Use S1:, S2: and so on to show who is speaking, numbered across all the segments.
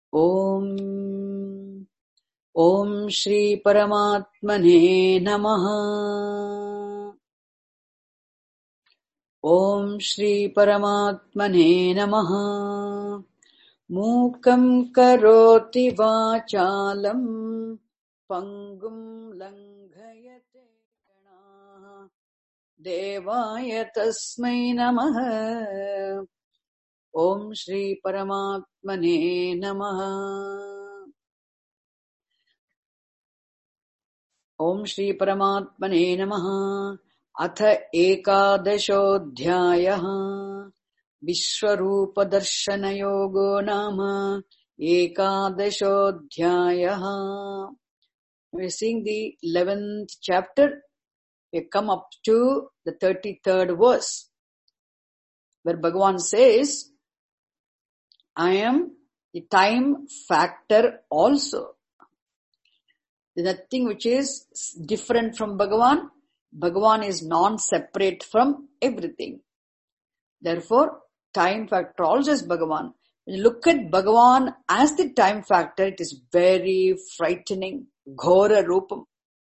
S1: Om Shri Paramatmane Namaha. Om Shri Paramatmane Namaha. Mukam karoti vachalam pangum langhayate ganaha devaya tasmai namaha. Om Shri Paramatmane Namaha. Om Shri Paramatmane Namaha. Atha ekadashodhyayaha Vishwarupa Darshana Yogo Nama Ekadashodhyayaha. We are seeing the 11th chapter. We have come up to the 33rd verse, where Bhagavan says, I am the time factor also. There is nothing which is different from Bhagavan. Bhagavan is non-separate from everything. Therefore, time factor also is Bhagavan. When you look at Bhagavan as the time factor, it is very frightening. Ghora Rupam.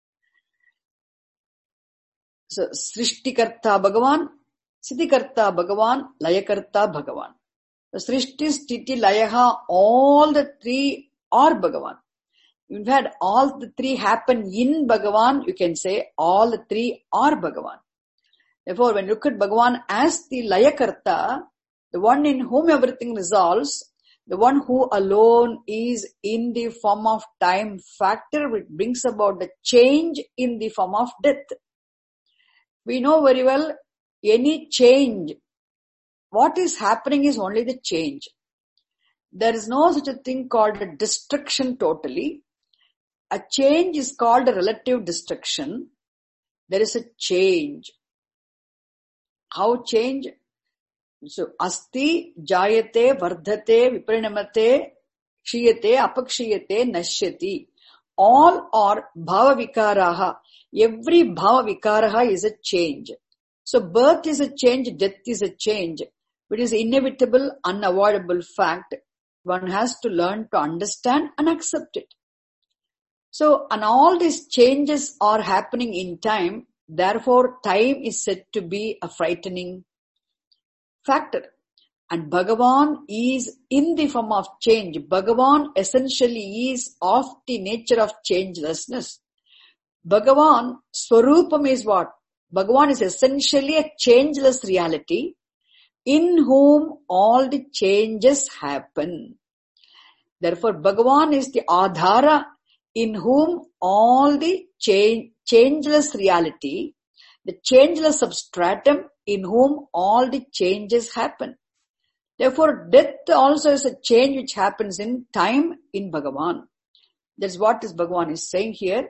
S1: So, Srishtikarta Bhagavan, Siddhikarta Bhagavan, Layakarta Bhagavan. So, Srishti, Sthiti, Layaha, all the three are Bhagavan. In fact, all the three happen in Bhagavan, you can say all the three are Bhagavan. Therefore, when you look at Bhagavan as the Layakarta, the one in whom everything resolves, the one who alone is in the form of time factor, which brings about the change in the form of death. We know very well, any change, what is happening is only the change. There is no such a thing called a destruction totally. A change is called a relative destruction. There is a change. How change? So, asti, jayate, vardhate, viparinamate, kshiyate, apakshiyate, nashyati. All are bhava vikaraha. Every bhava vikaraha is a change. So, birth is a change, death is a change. It is inevitable, unavoidable fact. One has to learn to understand and accept it. So, and all these changes are happening in time. Therefore, time is said to be a frightening factor. And Bhagavan is in the form of change. Bhagavan essentially is of the nature of changelessness. Bhagavan, Swarupam is what? Bhagavan is essentially a changeless reality in whom all the changes happen. Therefore, Bhagavan is the Adhara in whom all the changeless reality, the changeless substratum in whom all the changes happen. Therefore, death also is a change which happens in time in Bhagavan. That's what this Bhagavan is saying here.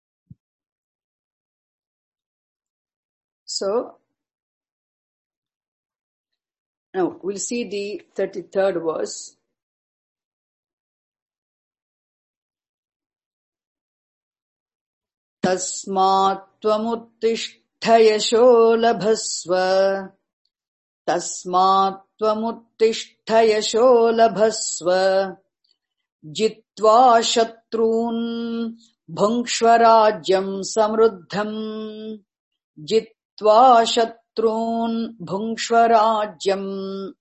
S1: So, now we'll see the 33rd verse. Tasmat tvamuttishthya yasho labhasva. Tasmat tvamuttishthya yasho labhasva. Jitva shatrun bhungshvarajyam samruddham. Jitva shatrun bhungshvarajyam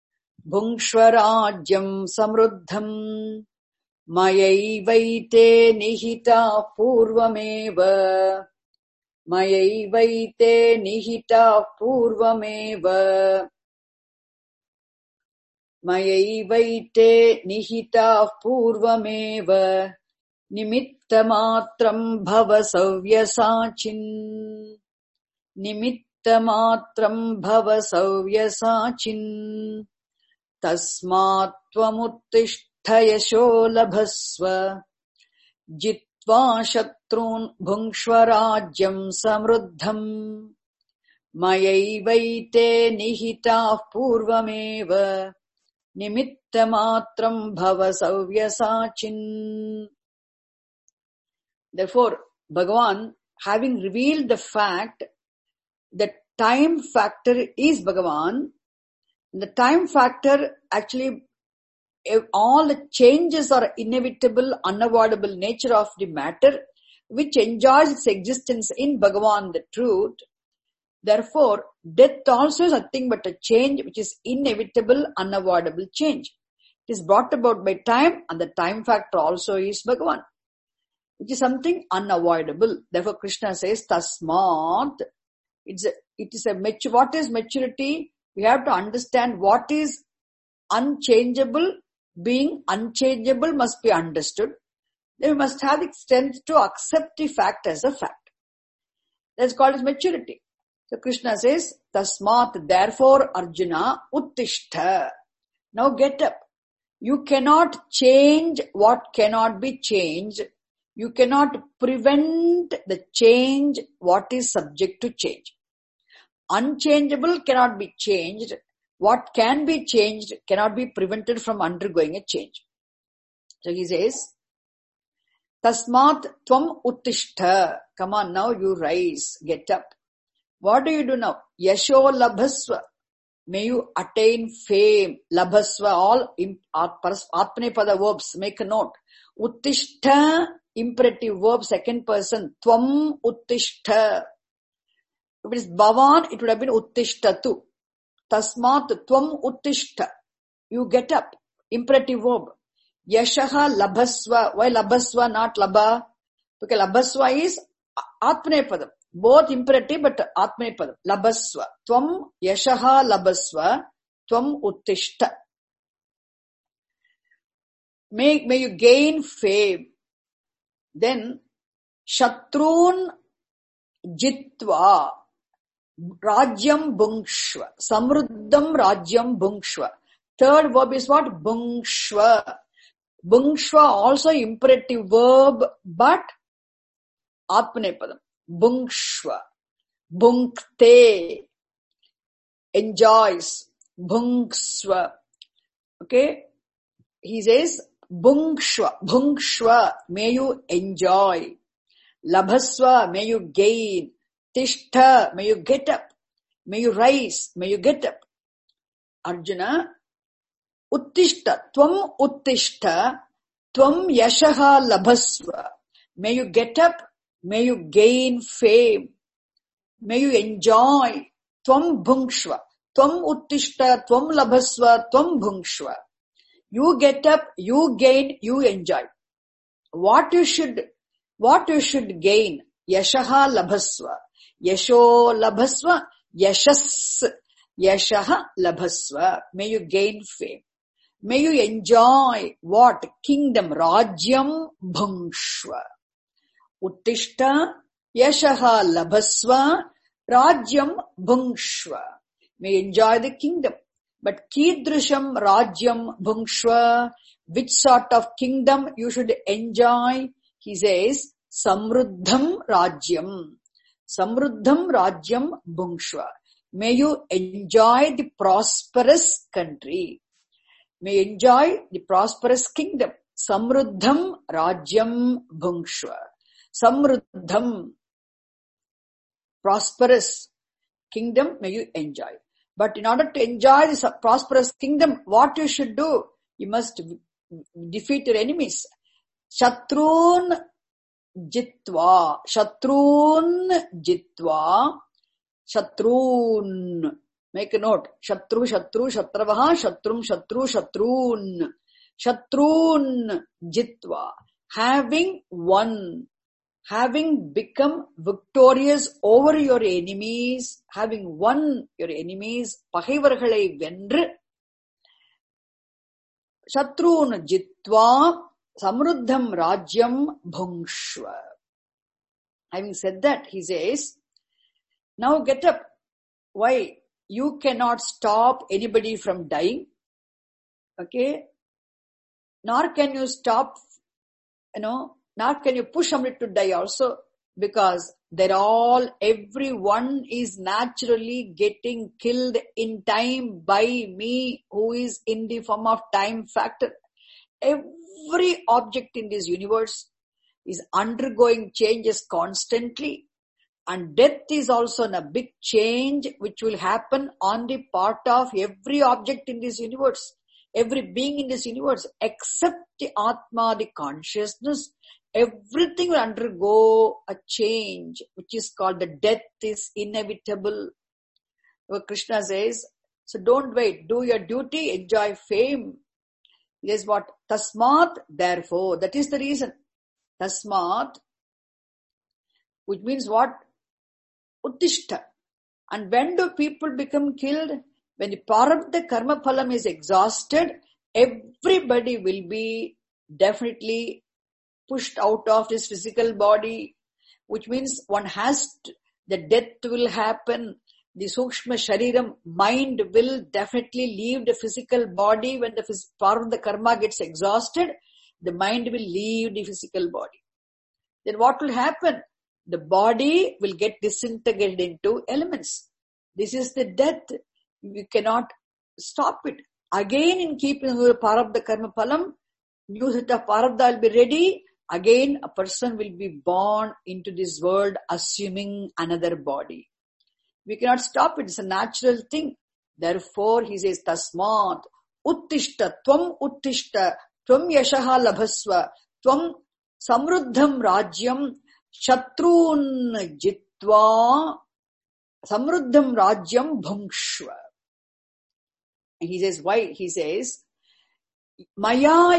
S1: samruddham. Mayaivaite nihita purvameva. Mayaivaite nihita purvameva. Mayaivaite nihita purvameva. Nimittamatram bhava savyasachin. Nimittamatram bhava savyasachin. Tasmat tvamuttishthya yasho labhasva. Jitva shatrun bhungshvarajyam samruddham. Mayaivaite nihita purvameva. Nimittamatram bhava savyasachin. Therefore, Bhagavan, having revealed the fact that time factor is Bhagavan, the time factor actually all the changes are inevitable, unavoidable nature of the matter, which enjoys its existence in Bhagavan, the truth. Therefore, death also is nothing but a change which is inevitable, unavoidable change. It is brought about by time, and the time factor also is Bhagavan, which is something unavoidable. Therefore, Krishna says, Tasmat. What is maturity? We have to understand what is unchangeable. Being unchangeable must be understood. Then we must have the strength to accept the fact as a fact. That's called as maturity. So Krishna says, Tasmat, therefore Arjuna, Uttishta. Now get up. You cannot change what cannot be changed. You cannot prevent the change what is subject to change. Unchangeable cannot be changed. What can be changed cannot be prevented from undergoing a change. So he says, Tasmat tvam uttishta. Come on, now you rise, get up. What do you do now? Yasho labhasva. May you attain fame. Labhasva, all Atmanepada verbs, make a note. Uttishta, imperative verb, second person. Tvam uttishta. If it is Bhavan, it would have been uttishtatu. Tasmat tvam uttishta. You get up. Imperative verb. Yashaha labhasva. Why labhasva, not labha? Because labhasva is Atmanepadam. Both imperative but Atmanepadam. Labhasva. Tvam yashaha labhasva. Tvam uttishta. May you gain fame. Then, Shatrun jitva. Rajyam bhungshva. Samruddham rajyam bhungshva. Third verb is what? Bhungshva. Bhungshva also imperative verb, but Atmanepadam. Bhungshva. Bhunkte. Enjoys. Bhungsva. Okay? He says, Bhungshva. Bhungshva. May you enjoy. Labhasva. May you gain. Tishtha, may you get up. May you rise. May you get up. Arjuna, uttishta, tvam uttishta, tvam yashaha labhasva. May you get up. May you gain fame. May you enjoy. Tvam bhungshva. Tvam uttishta, tvam labhasva, tvam bhungshva. You get up, you gain, you enjoy. What you should gain? Yashaha labhasva. Yasho labhasva, yashas, yashaha labhasva. May you gain fame. May you enjoy what? Kingdom, rajyam bhungshva. Uttishta, yashaha labhasva, rajyam bhungshva. May you enjoy the kingdom. But kidrusham rajyam bhungshva, which sort of kingdom you should enjoy? He says, samruddham rajyam. Samruddham rajyam bhungshva. May you enjoy the prosperous country. May you enjoy the prosperous kingdom. Samruddham rajyam bhungshva. Samruddham, prosperous kingdom, may you enjoy. But in order to enjoy this prosperous kingdom, what you should do? You must defeat your enemies. Shatrun jitva. Shatrun jitva. Shatrun. Make a note. Shatru, shatru, shatravaha, shatrum, shatru, shatrun. Shatrun jitva. Having won. Having become victorious over your enemies, having won your enemies, பகைவர்களை வென்று, Shatrun jitva, samruddham rajyam bhungshva. Having said that, he says, now get up. Why? You cannot stop anybody from dying. Okay? Nor can you stop, nor can you push somebody to die also, because everyone is naturally getting killed in time by me, who is in the form of time factor. Every object in this universe is undergoing changes constantly, and death is also a big change which will happen on the part of every object in this universe. every being in this universe, except the Atma, the consciousness, everything will undergo a change, which is called the death is inevitable. What Krishna says, so don't wait, do your duty, enjoy fame. Is what? Tasmat, therefore. That is the reason. Tasmat, which means what? Uttishta. And when do people become killed? When the Prarabdha karma phalam is exhausted, everybody will be definitely pushed out of this physical body, which means one has to, the death will happen. The Sukshma Shariram, mind will definitely leave the physical body. When the Prarabdha karma gets exhausted, the mind will leave the physical body. Then what will happen? The body will get disintegrated into elements. This is the death. You cannot stop it. Again, in keeping with Prarabdha karma phalam, new set of Prarabdha will be ready. Again, a person will be born into this world assuming another body. We cannot stop it. It's a natural thing. Therefore, he says, Tasmat, Uttishta, Tvam Uttishta, Tvam Yashaha Labhasva, Tvam Samruddham Rajyam, Shatrun Jitva, Samruddham Rajyam Bhungshva. And he says, why? He says, Maya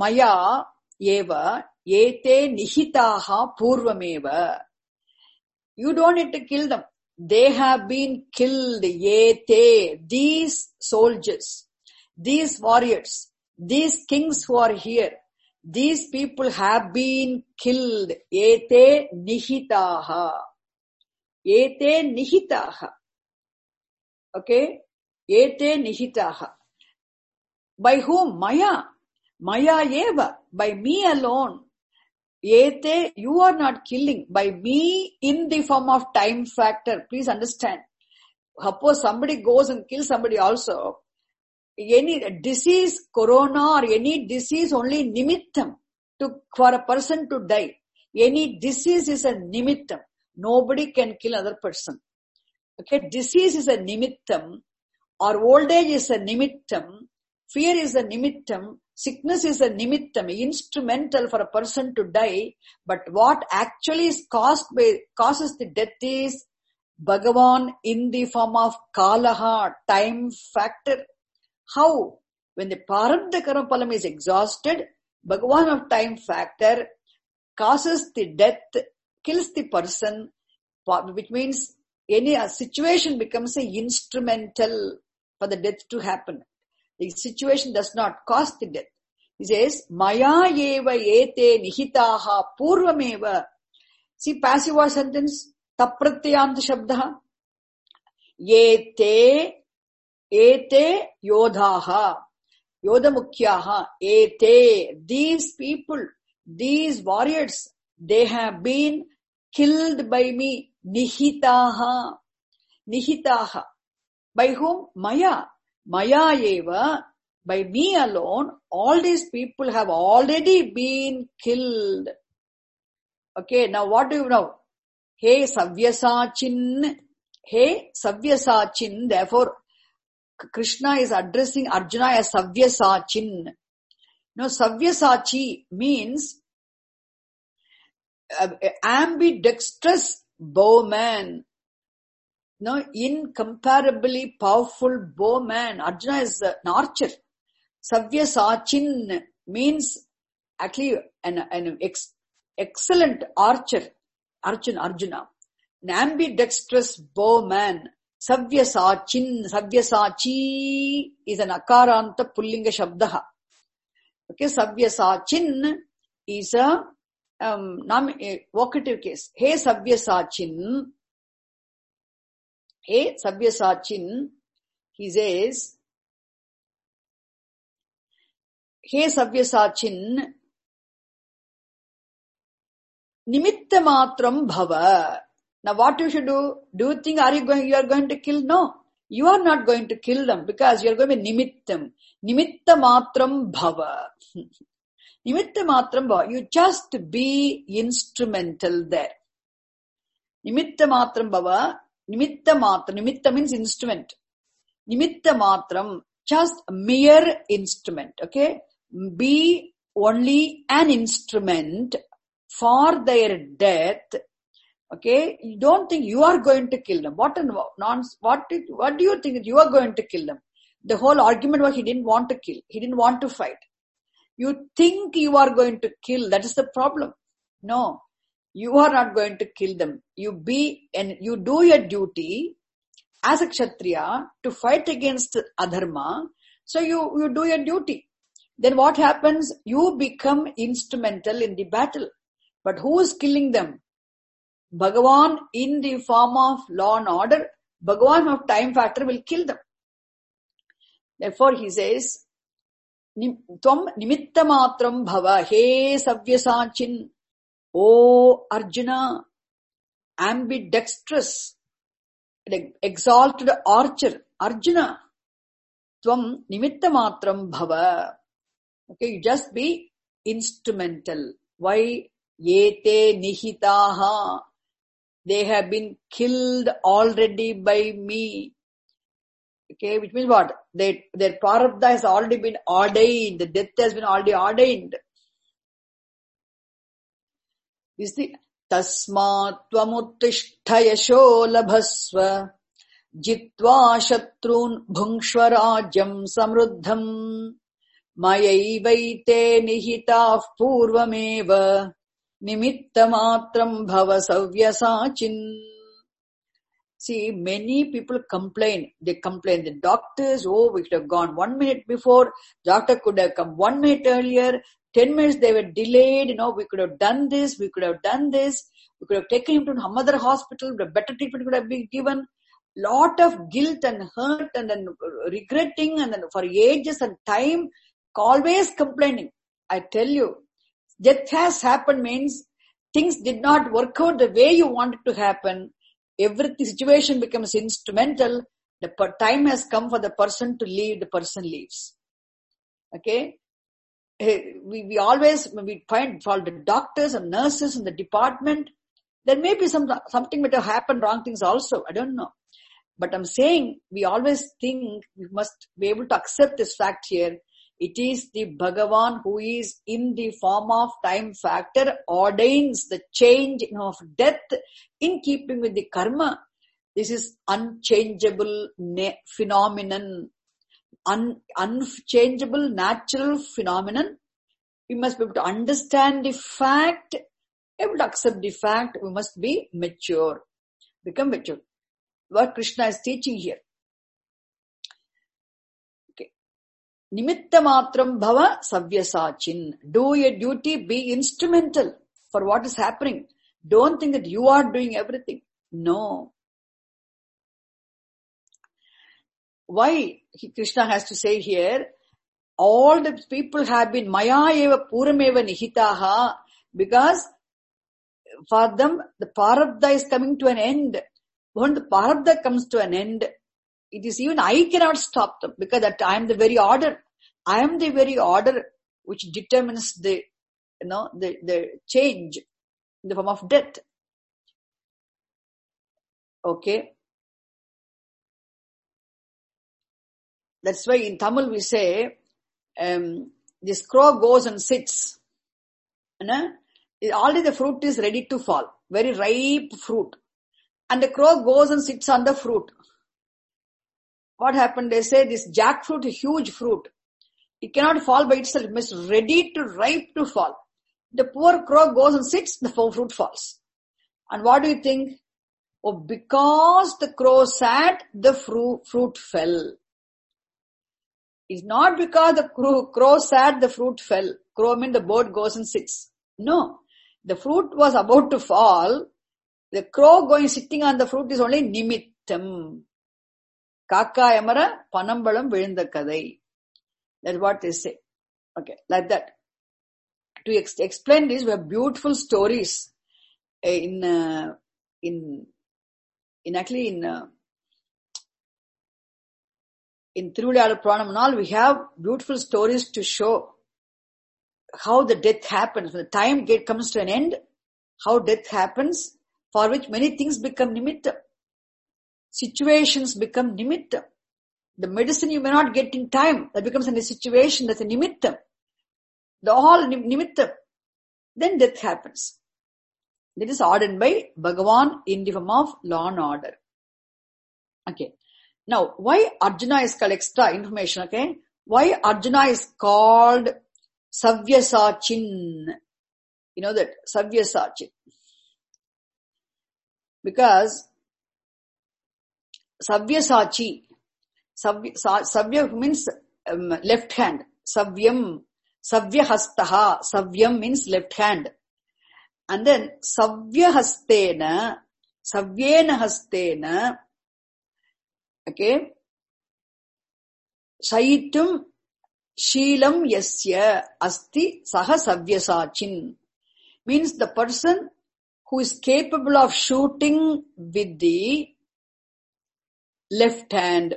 S1: Eva, Yete Nihitaha Purvameva. You don't need to kill them. They have been killed. Yete, these soldiers, these warriors, these kings who are here, these people have been killed. Yete nihitaha. Yete nihitaha. Okay? Yete nihitaha. By whom? Maya. Maya eva. By me alone. Yete, you are not killing. By me in the form of time factor. Please understand. Suppose somebody goes and kills somebody also. Any disease, corona or any disease only nimittam for a person to die. Any disease is a nimittam. Nobody can kill another person. Okay, disease is a nimittam, or old age is a nimittam, fear is a nimittam, sickness is a nimittam, instrumental for a person to die. But what actually is causes the death is Bhagavan in the form of Kalaha, time factor. How? When the Prarabdha karma phalam is exhausted, Bhagavan of time factor causes the death, kills the person, which means any situation becomes a instrumental for the death to happen. The situation does not cause the death. He says, Maya eva ete nihitaha purvameva. See passive voice sentence, tapratyant shabdaha. Ete yodhaha. Yodhamukhyaha. Ete. These people, these warriors, they have been killed by me. Nihitaha. Nihitaha. By whom? Maya. Maya eva. By me alone, all these people have already been killed. Okay, now what do you know? Hey Savyasachin. Hey Savyasachin. Therefore, Krishna is addressing Arjuna as Savyasachin. Now, Savyasachi means ambidextrous bowman. No, incomparably powerful bowman. Arjuna is an archer. Savyasachin means actually an excellent archer. Arjuna. An ambidextrous bowman. Savyasachin. Savyasachi is an akaranta pullinga shabdaha. Okay, Savyasachin is a vocative case. Hey Savyasachin. Hey Savyasachin, he says, Hey Savyasachin, nimitta matram bhava. Now what you should do? Do you think you are going to kill? No. You are not going to kill them because you are going to be nimittam. Nimitta matram bhava. Nimitta matram bhava. You just be instrumental there. Nimitta matram bhava. Nimitta matra. Nimitta means instrument. Nimitta matram. just a mere instrument, okay? Be only an instrument for their death, okay? You don't think you are going to kill them. What do you think that you are going to kill them? The whole argument was he didn't want to kill. He didn't want to fight. You think you are going to kill. That is the problem. No, you are not going to kill them. You do your duty as a Kshatriya to fight against adharma. So you do your duty. Then what happens? You become instrumental in the battle. But who is killing them? Bhagavan in the form of law and order. Bhagavan of time factor will kill them. Therefore he says, Tvam nimitta matram bhava, he savyasachin, O Arjuna, ambidextrous, exalted archer, Arjuna, Tvam nimitta matram bhava. Okay, you just be instrumental. Why? Yete nihitaha. They have been killed already by me. Okay, which means what? Their prarabdha has already been ordained. The death has been already ordained. You see, tasmat tvamuttishta yasho labhasva jitva shatrun bhungshvarajam samruddham mayaivaite nihitah purvameva nimitta matram bhava savyasachin. See, many people complain. They complain. The doctors, we should have gone 1 minute before. Doctor could have come 1 minute earlier. 10 minutes they were delayed. We could have done this. We could have done this. We could have taken him to some other hospital. Better treatment could have been given. Lot of guilt and hurt and then regretting and then for ages and time, always complaining. I tell you, death has happened means things did not work out the way you wanted to happen. Every situation becomes instrumental. The time has come for the person to leave. The person leaves. Okay? We always, when we find fault the doctors and nurses in the department, there may be something might have happened, wrong things also. I don't know. But I'm saying, we always think we must be able to accept this fact here. It is the Bhagavan who is in the form of time factor ordains the change of death in keeping with the karma. This is unchangeable phenomenon, unchangeable natural phenomenon. We must be able to understand the fact, able to accept the fact. We must be mature, become mature. What Krishna is teaching here. Nimitta matram bhava savyasachin. Do your duty, be instrumental for what is happening. Don't think that you are doing everything. No. Why Krishna has to say here, all the people have been maya eva purameva nihitaha, because for them the prarabdha is coming to an end. When the prarabdha comes to an end, it is even I cannot stop them, because that I am the very order. I am the very order which determines the change in the form of death. Okay. That's why in Tamil we say, this crow goes and sits. Already the fruit is ready to fall. Very ripe fruit. And the crow goes and sits on the fruit. What happened? They say this jackfruit, a huge fruit. It cannot fall by itself. It must ready to ripe to fall. The poor crow goes and sits, the fruit falls. And what do you think? Because the crow sat, the fruit fell. It's not because the crow sat, the fruit fell. Crow means the bird goes and sits. No. The fruit was about to fall. The crow going sitting on the fruit is only nimittam. Kaka yamara panambalam vilinda kadai. That's what they say. Okay, like that. To explain this, we have beautiful stories in Tiruvalliyar Puranam and all. We have beautiful stories to show how the death happens. When the time comes to an end, how death happens, for which many things become nimitta. Situations become nimitta. The medicine you may not get in time. That becomes a situation. That's a nimittam. The whole nimittam. Then death happens. That is ordered by Bhagavan in the form of law and order. Okay. Now, why Arjuna is called extra information, okay? Why Arjuna is called Savyasachin? You know that, Savyasachin. Because Savyasachi, Savya means left hand. Savyam, Savyahastaha, Savyam means left hand. And then Savyahastena, Savyena hastena, okay, Shaitum Sheelam Yasya Asti Saha Savyasachin. Means the person who is capable of shooting with the left hand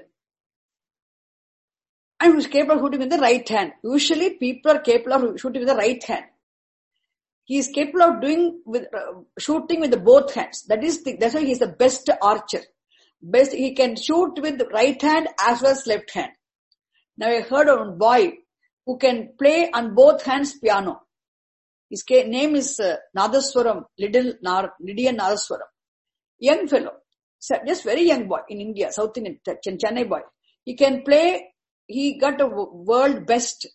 S1: and who is capable of shooting with the right hand. Usually people are capable of shooting with the right hand. He is capable of shooting with the both hands. That's why he is the best archer. He can shoot with the right hand as well as left hand. Now I heard of a boy who can play on both hands piano. His name is Nadaswaram, Lydian Nadaswaram. Young fellow. Just very young boy in India, South Indian, Chennai boy. He can play, he got a world best,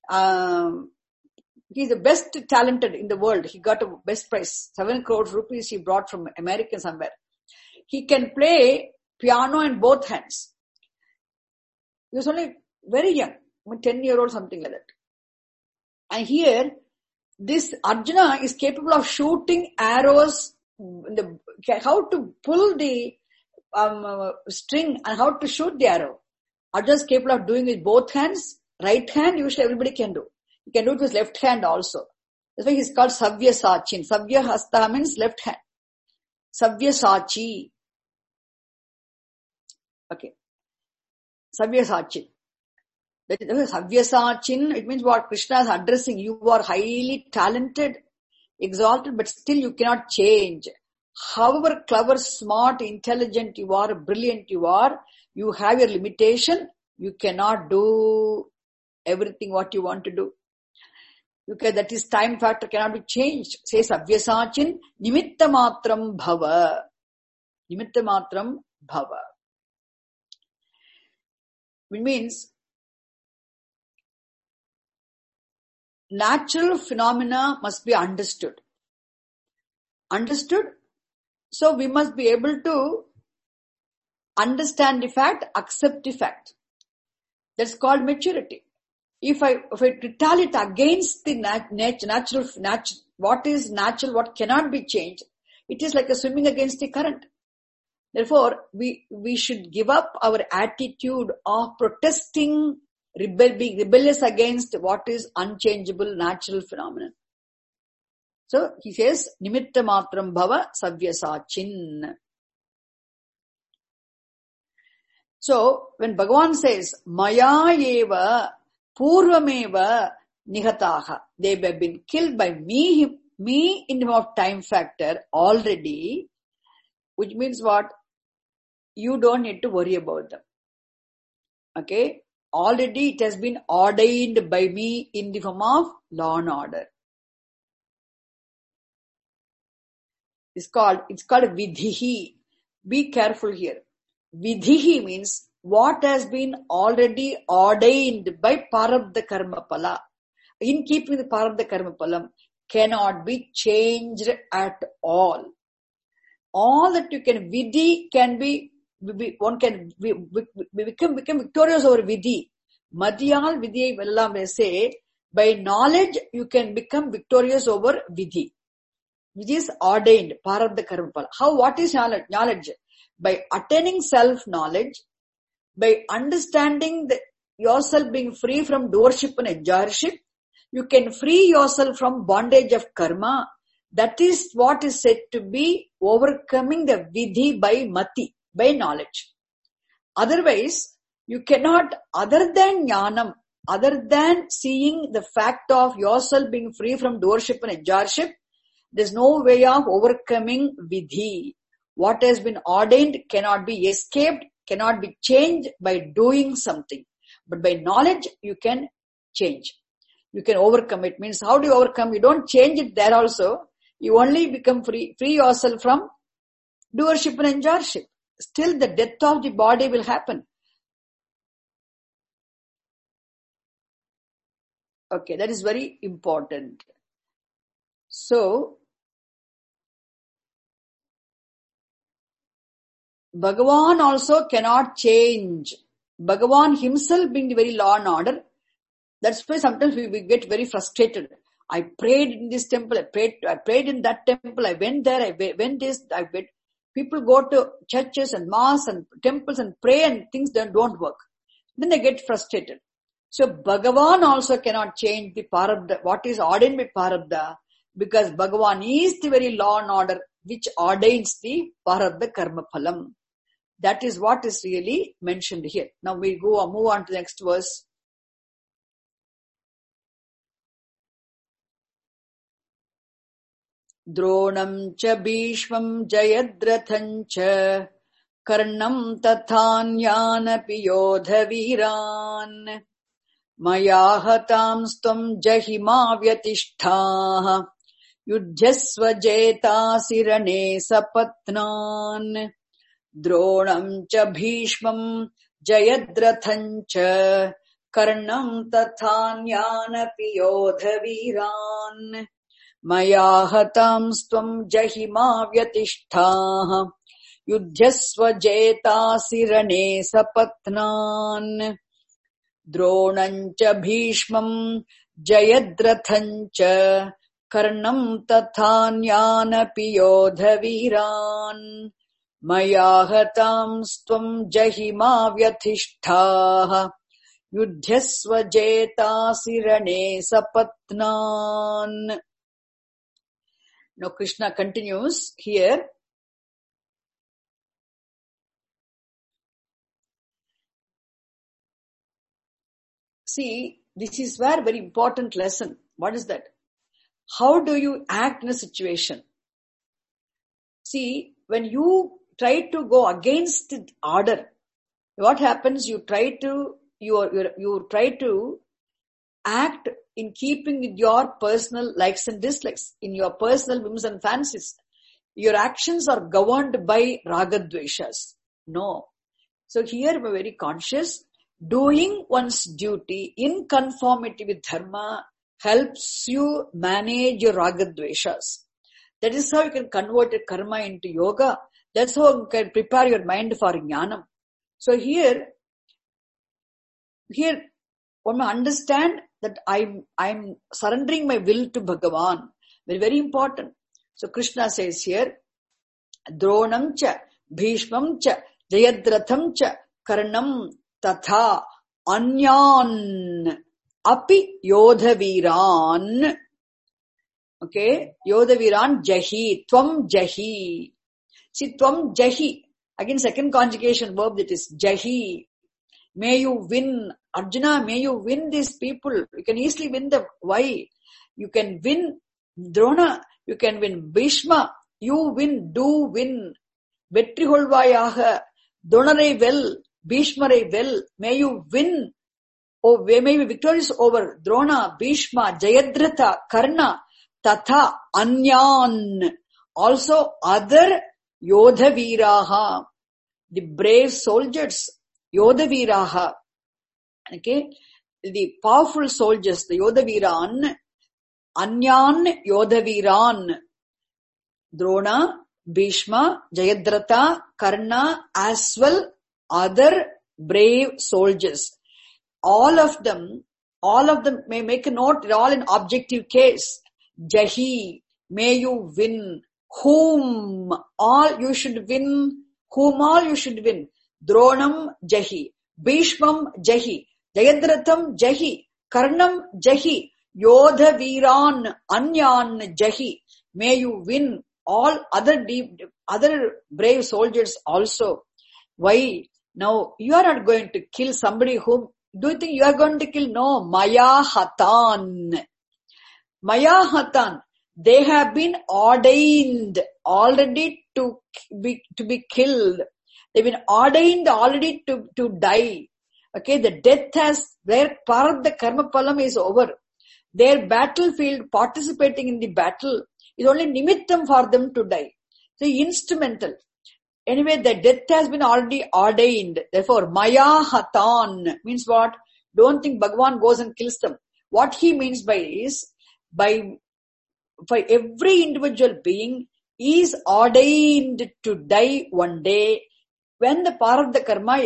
S1: he's the best talented in the world. He got a best prize, 7 crores rupees he brought from America somewhere. He can play piano in both hands. He was only very young, 10-year-old, something like that. And here, this Arjuna is capable of shooting arrows, how to pull the string and how to shoot the arrow. Arjuna is capable of doing it with both hands. Right hand, usually everybody can do. He can do it with left hand also. That's why he's called Savyasachin. Savyahasta means left hand. Savyasachi. Okay. Savyasachin. That is Savyasachin. It means what Krishna is addressing. You are highly talented, exalted, but still you cannot change. However clever, smart, intelligent you are, brilliant you are, you have your limitation. You cannot do everything what you want to do. Because that is time factor cannot be changed. Say Savyasachin, Nimitta Matram Bhava. Nimitta Matram Bhava. Which means natural phenomena must be understood. Understood? So we must be able to understand the fact, accept the fact. That's called maturity. If I retaliate against the natural, what is natural, what cannot be changed, it is like a swimming against the current. Therefore, we should give up our attitude of protesting, being rebellious against what is unchangeable natural phenomenon. So he says, Nimitta Matram Bhava Savyasachin. So when Bhagavan says, Maya eva Purvameva Nihataha, they have been killed by me in the form of time factor already, which means what? You don't need to worry about them. Okay? Already it has been ordained by me in the form of law and order. It's called Vidhihi. Be careful here. Vidhihi means what has been already ordained by Parabdha Karma Pala. In keeping the Parabdha Karma Palam cannot be changed at all. All that you can, Vidhi can be, one can become victorious over Vidhi. Madhyal Vidhi Vellam may say, by knowledge you can become victorious over Vidhi. Which is ordained, Parabdha Karma Pala. How, what is knowledge? Knowledge. By attaining self-knowledge, by understanding yourself being free from doership and enjoyership, you can free yourself from bondage of karma. That is what is said to be overcoming the vidhi by mati, by knowledge. Otherwise, you cannot, other than jnanam, other than seeing the fact of yourself being free from doership and enjoyership, there's no way of overcoming vidhi. What has been ordained cannot be escaped cannot be changed by doing something. But by knowledge, you can change. You can overcome it. Means how do you overcome? You don't change it there also. You only become free yourself from doership and enjoyership. Still the death of the body will happen. Okay, that is very important. So, Bhagavan also cannot change. Bhagavan himself being the very law and order. That's why sometimes we get very frustrated. I prayed in this temple, I prayed in that temple, I went there, I went this, I went. People go to churches and mosques and temples and pray and things don't work. Then they get frustrated. So Bhagavan also cannot change the Prarabdha, what is ordained by Prarabdha, because Bhagavan is the very law and order which ordains the Prarabdha Karma Phalam. That is what is really mentioned here. Now we move on to the next verse. Dronam cha Bhishmam Jayadrathan cha Karnam tathanyanapi yodha viran Maya hatam stvam jahima vyatishthah Yudhyasva jeta sirane sapatnan Dronam cha Bhishmam Jayadrathan cha Karnam tathanyanapi yodha viran Maya hatam stvam jahima vyatishthah Yudhyasva jeta sirane sapatnan Dronam cha Bhishmam Jayadrathan cha Karnam tathanyanapi yodha viran Maya hatam stvam jahima vyatishthah Yudhyasva jeta sirane sapatnan. Now Krishna continues here. See, this is where very important lesson. What is that? How do you act in a situation? See, when you try to go against the order, what happens? You try to act in keeping with your personal likes and dislikes, in your personal whims and fancies. Your actions are governed by ragadveshas. No. So here we are very conscious. Doing one's duty in conformity with dharma helps you manage your ragadveshas. That is how you can convert your karma into yoga. That's how you can prepare your mind for jnanam. So here one may understand that I'm surrendering my will to Bhagavan. Very, very important. So Krishna says here, Dronam cha, Bhishmam cha, Jayadratham cha, Karnam tatha, Anyan, api Yodhaviran. Okay, Yodhaviran jahi, Tvam jahi. See, Tvam jahi. Again, second conjugation verb, that is jahi. May you win, Arjuna, may you win these people. You can easily win them. Why? You can win Drona, you can win Bhishma, you do win. Vetri holvayaha, Dronare well, Bhishmare well. May you win, or may be victorious over Drona, Bhishma, Jayadratha, Karna, Tatha, Anyan. Also other Yodhaviraha, the brave soldiers, Yodhaviraha. Okay, the powerful soldiers, the Yodhaviran, Anyan Yodhaviran, Drona, Bhishma, Jayadratha, Karna, as well other brave soldiers. All of them may make a note, they're all in objective case. Jahi, may you win. Whom all you should win. Dronam Jahi, Bhishmam Jahi, Jayadratham Jahi, Karnam Jahi, Yodha Viran Anyan Jahi. May you win all other brave soldiers also. Why? Now you are not going to kill somebody whom, do you think you are going to kill? No, Maya Hatan. Maya Hatan. They have been ordained already to be killed. They've been ordained already to die. Okay, the death their Prarabdha karma phalam is over. Their battlefield, participating in the battle, is only nimittam for them to die. So instrumental. Anyway, the death has been already ordained. Therefore, Maya Hatan means what? Don't think Bhagavan goes and kills them. What he means by is, for every individual being is ordained to die one day when the Prarabdha karma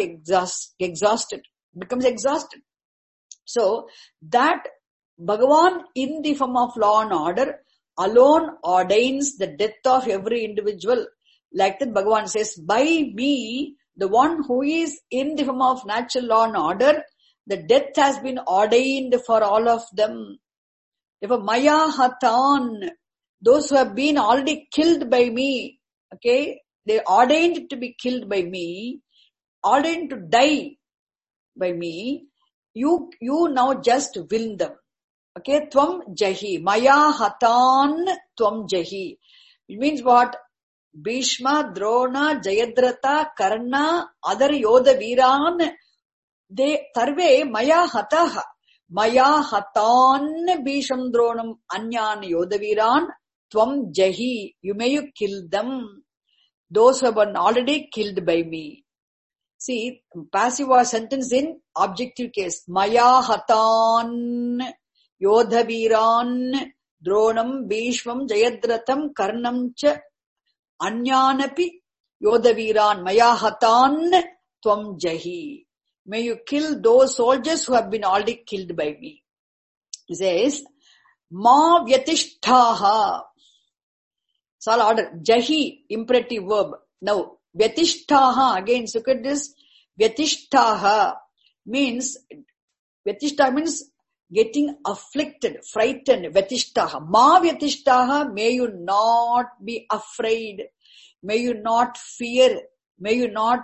S1: becomes exhausted. So, that Bhagavan in the form of law and order alone ordains the death of every individual. Like that Bhagavan says, by me, the one who is in the form of natural law and order, the death has been ordained for all of them. Therefore, Maya Hatan, those who have been already killed by me, okay, they are ordained to be killed by me, ordained to die by me, you now just will them. Okay, Tvam Jahi, Maya Hatan Tvam Jahi. It means what? Bhishma, Drona, Jayadratha, Karna, other Yodha Viran, they Tarve Maya Hataha. Maya Hatan Bhisham Dronam Anyan Yodha Viran Tvam Jahi. You may kill them. Those who have been already killed by me. See, passive was sentence in objective case. Maya Hatan Yodha Viran Dronam Bhishmam Jayadratham Karnam Cha Anyanapi Yodaviran Maya Hatan Tvam Jahi. May you kill those soldiers who have been already killed by me. He says, Ma Vyatishtaha. It's all order. Jahi, imperative verb. Now, Vyatishtaha, again, look at this. Vyatishtaha means getting afflicted, frightened. Vyatishtaha. Ma Vyatishtaha, may you not be afraid. May you not fear. May you not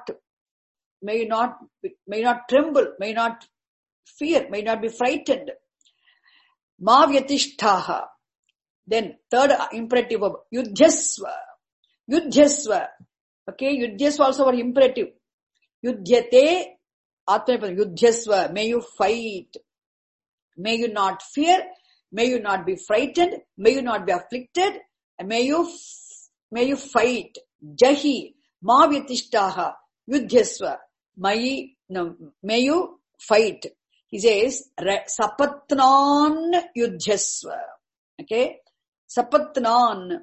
S1: tremble. May you not fear. May you not be frightened. Ma Vyatishtaha. Then third imperative verb, Yudhyasva. Yudhyasva. Okay, Yudhyasva also for imperative. Yudhyate, Atmanepad, Yudhyasva. May you fight. May you not fear, may you not be frightened, may you not be afflicted, and may you fight. Jahi, ma vyatishtaha, yudhyasva, may you fight. He says, sapatnan yudhyasva. Okay, sapatnan.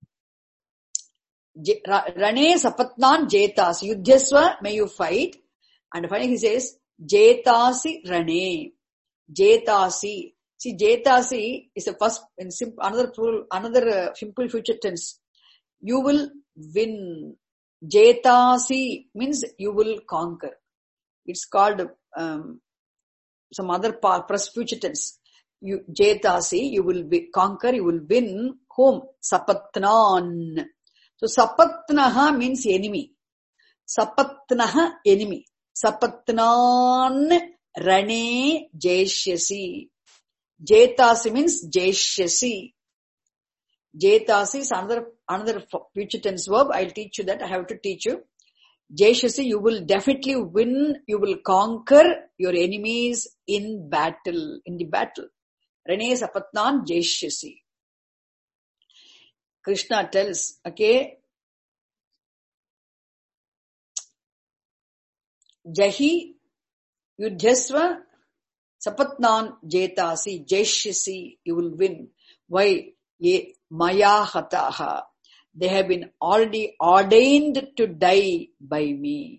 S1: Rane sapatnan jetasi, yudhyasva, may you fight. And finally he says, jetasi rane. Jetasi. See, Jetasi is the first, another simple future tense. You will win. Jetasi means you will conquer. It's called some other future tense. Jetasi, you will conquer, you will win. Whom? Sapatnan. So Sapatnaha means enemy. Sapatnaha, enemy. Sapatnan Rane Jeshyasi. Jetasi means Jeshyasi. Jetasi is another future tense verb. I'll teach you that. I have to teach you. Jeshyasi, you will definitely win. You will conquer your enemies in battle. In the battle. Rane Sapatnan Jeshyasi. Krishna tells, okay, Jahi Yudhyasva Sapatnan Jetasi Jeshyasi, you will win. Why? Ye Maya Hataha. They have been already ordained to die by me.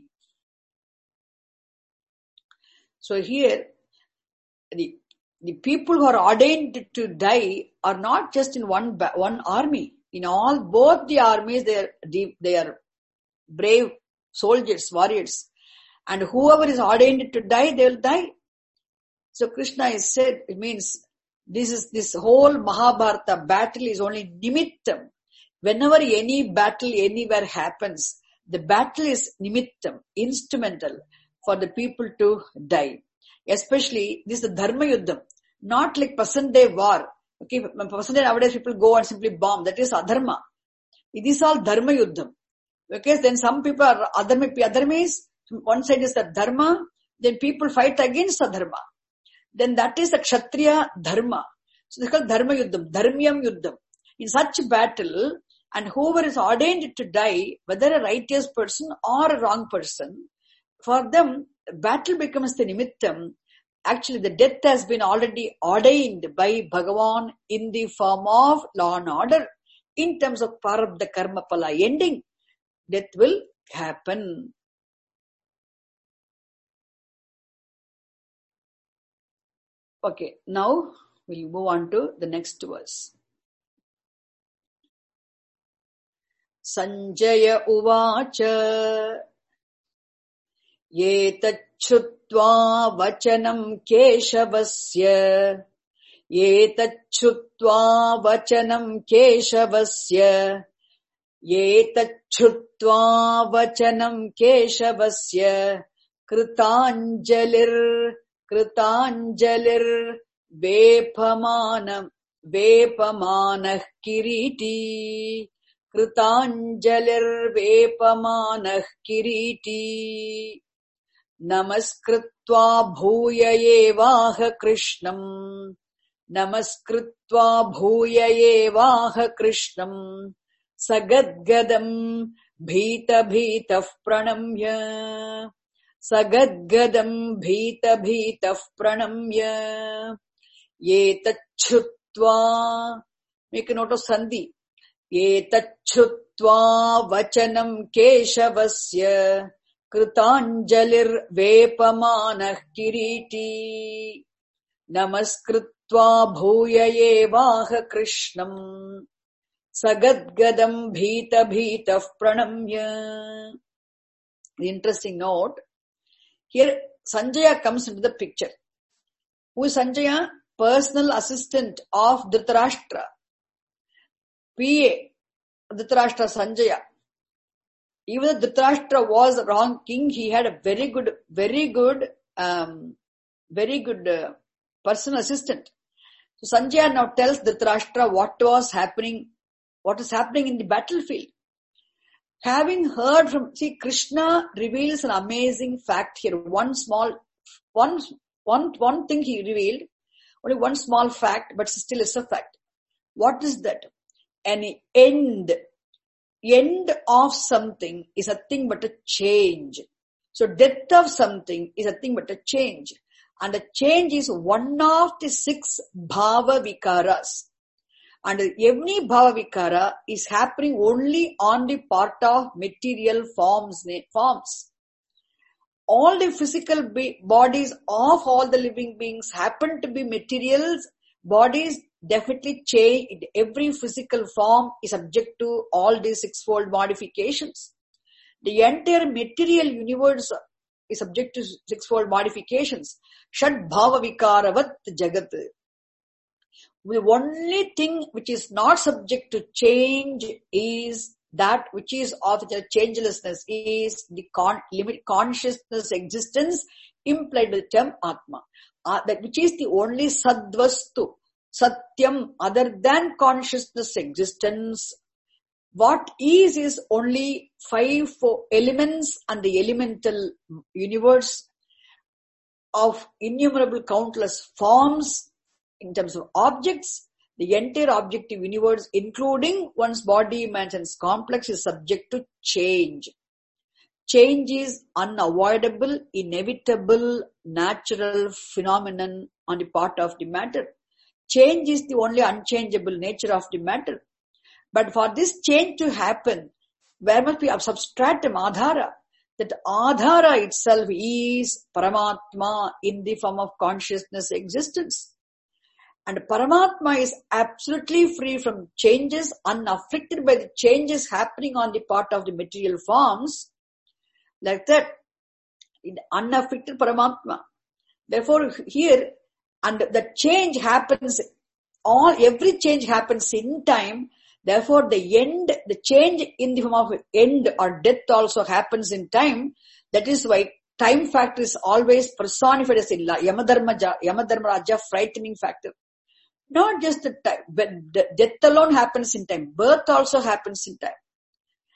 S1: So here, the people who are ordained to die are not just in one army. In both the armies, they are brave soldiers, warriors. And whoever is ordained to die, they will die. So Krishna is said, it means this whole Mahabharata battle is only nimittam. Whenever any battle anywhere happens, the battle is nimittam, instrumental for the people to die. Especially, this is the Dharma Yuddham, not like present day war. Okay, present day nowadays people go and simply bomb. That is adharma. It is all Dharma Yuddham. Because then some people are adharmis. One side is the dharma. Then people fight against the dharma. Then that is the kshatriya dharma. So it's called dharma yuddham, dharmyam yuddham. In such battle, and whoever is ordained to die, whether a righteous person or a wrong person, for them, battle becomes the nimittam. Actually, the death has been already ordained by Bhagavan in the form of law and order. In terms of prarabdha karma pala ending, death will happen. Okay, now we'll move on to the next verse. Sanjaya uvacha Yetachutva vachanam keshavasya Yetachutva vachanam keshavasya Yetachutva vachanam keshavasya Kritanjalir vepamanah kiriti Kritanjalir vepamanah kiriti Namaskritva bhuyayevaha Krishnam Namaskritva bhuyayevaha Krishnam Sagadgadam bhita pranamya Sagadgadam bhita pranamya Yetachutva. Make a note of sandhi. Yetachutva vachanam keshavasya Kritanjalir vepamanah kiriti Namaskritva bhuyayevaha Krishnam Sagadgadam bhita pranamya. Interesting note. Here Sanjaya comes into the picture. Who is Sanjaya? Personal assistant of Dhritarashtra. PA Dhritarashtra Sanjaya. Even though Dhritarashtra was a wrong king, he had a very good personal assistant. So Sanjaya now tells Dhritarashtra what is happening in the battlefield. Having heard from, Krishna reveals an amazing fact here. One thing he revealed, only one small fact, but still it's a fact. What is that? An end of something is a thing but a change. So death of something is a thing but a change. And a change is one of the 6 bhava vikaras. And every bhava vikara is happening only on the part of material forms. All the physical bodies of all the living beings happen to be materials. Bodies definitely change. Every physical form is subject to all these 6-fold modifications. The entire material universe is subject to 6-fold modifications. Shad bhava vikaravat jagat. The only thing which is not subject to change is that which is of the changelessness, is the limit consciousness existence implied by the term Atma. That which is the only sadvastu, satyam, other than consciousness existence. What is only 5 elements and the elemental universe of innumerable countless forms. In terms of objects, the entire objective universe, including one's body, mind, and complex, is subject to change. Change is unavoidable, inevitable, natural phenomenon on the part of the matter. Change is the only unchangeable nature of the matter. But for this change to happen, there must be a substratum, adhara. That adhara itself is Paramatma in the form of consciousness existence. And Paramatma is absolutely free from changes, unafflicted by the changes happening on the part of the material forms. Like that, unafflicted Paramatma. Therefore, here, and the change happens, every change happens in time. Therefore, the change in the form of end or death also happens in time. That is why time factor is always personified as in Yamadharma Raja, frightening factor. Not just the time, but death alone happens in time. Birth also happens in time.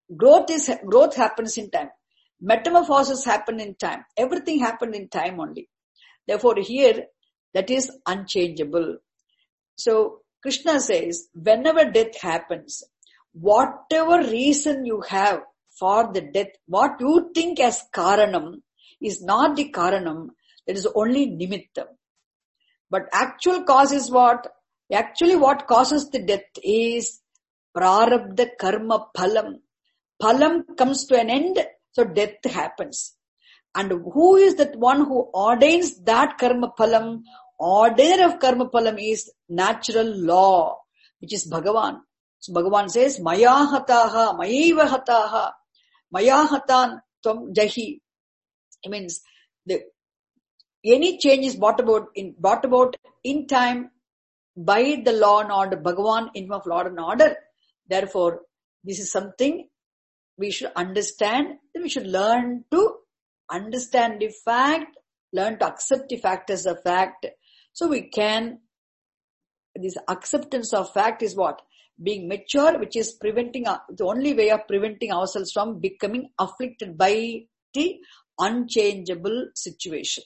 S1: Growth happens in time. Metamorphosis happen in time. Everything happened in time only. Therefore here, that is unchangeable. So Krishna says, whenever death happens, whatever reason you have for the death, what you think as karanam is not the karanam, that is only nimittam. But actual cause is what? Actually what causes the death is prarabdha karma phalam. Phalam comes to an end, so death happens. And who is that one who ordains that karma phalam? Order of karma phalam is natural law, which is Bhagavan. So Bhagavan says, Maya hataha, Mayaiva hataha, Maya hatan tvam jahi. It means any change is brought about in time by the law and order, Bhagavan in form of law and order. Therefore, this is something we should understand. We should learn to understand the fact, learn to accept the fact as a fact. So we can, this acceptance of fact is what? Being mature, which is the only way of preventing ourselves from becoming afflicted by the unchangeable situation.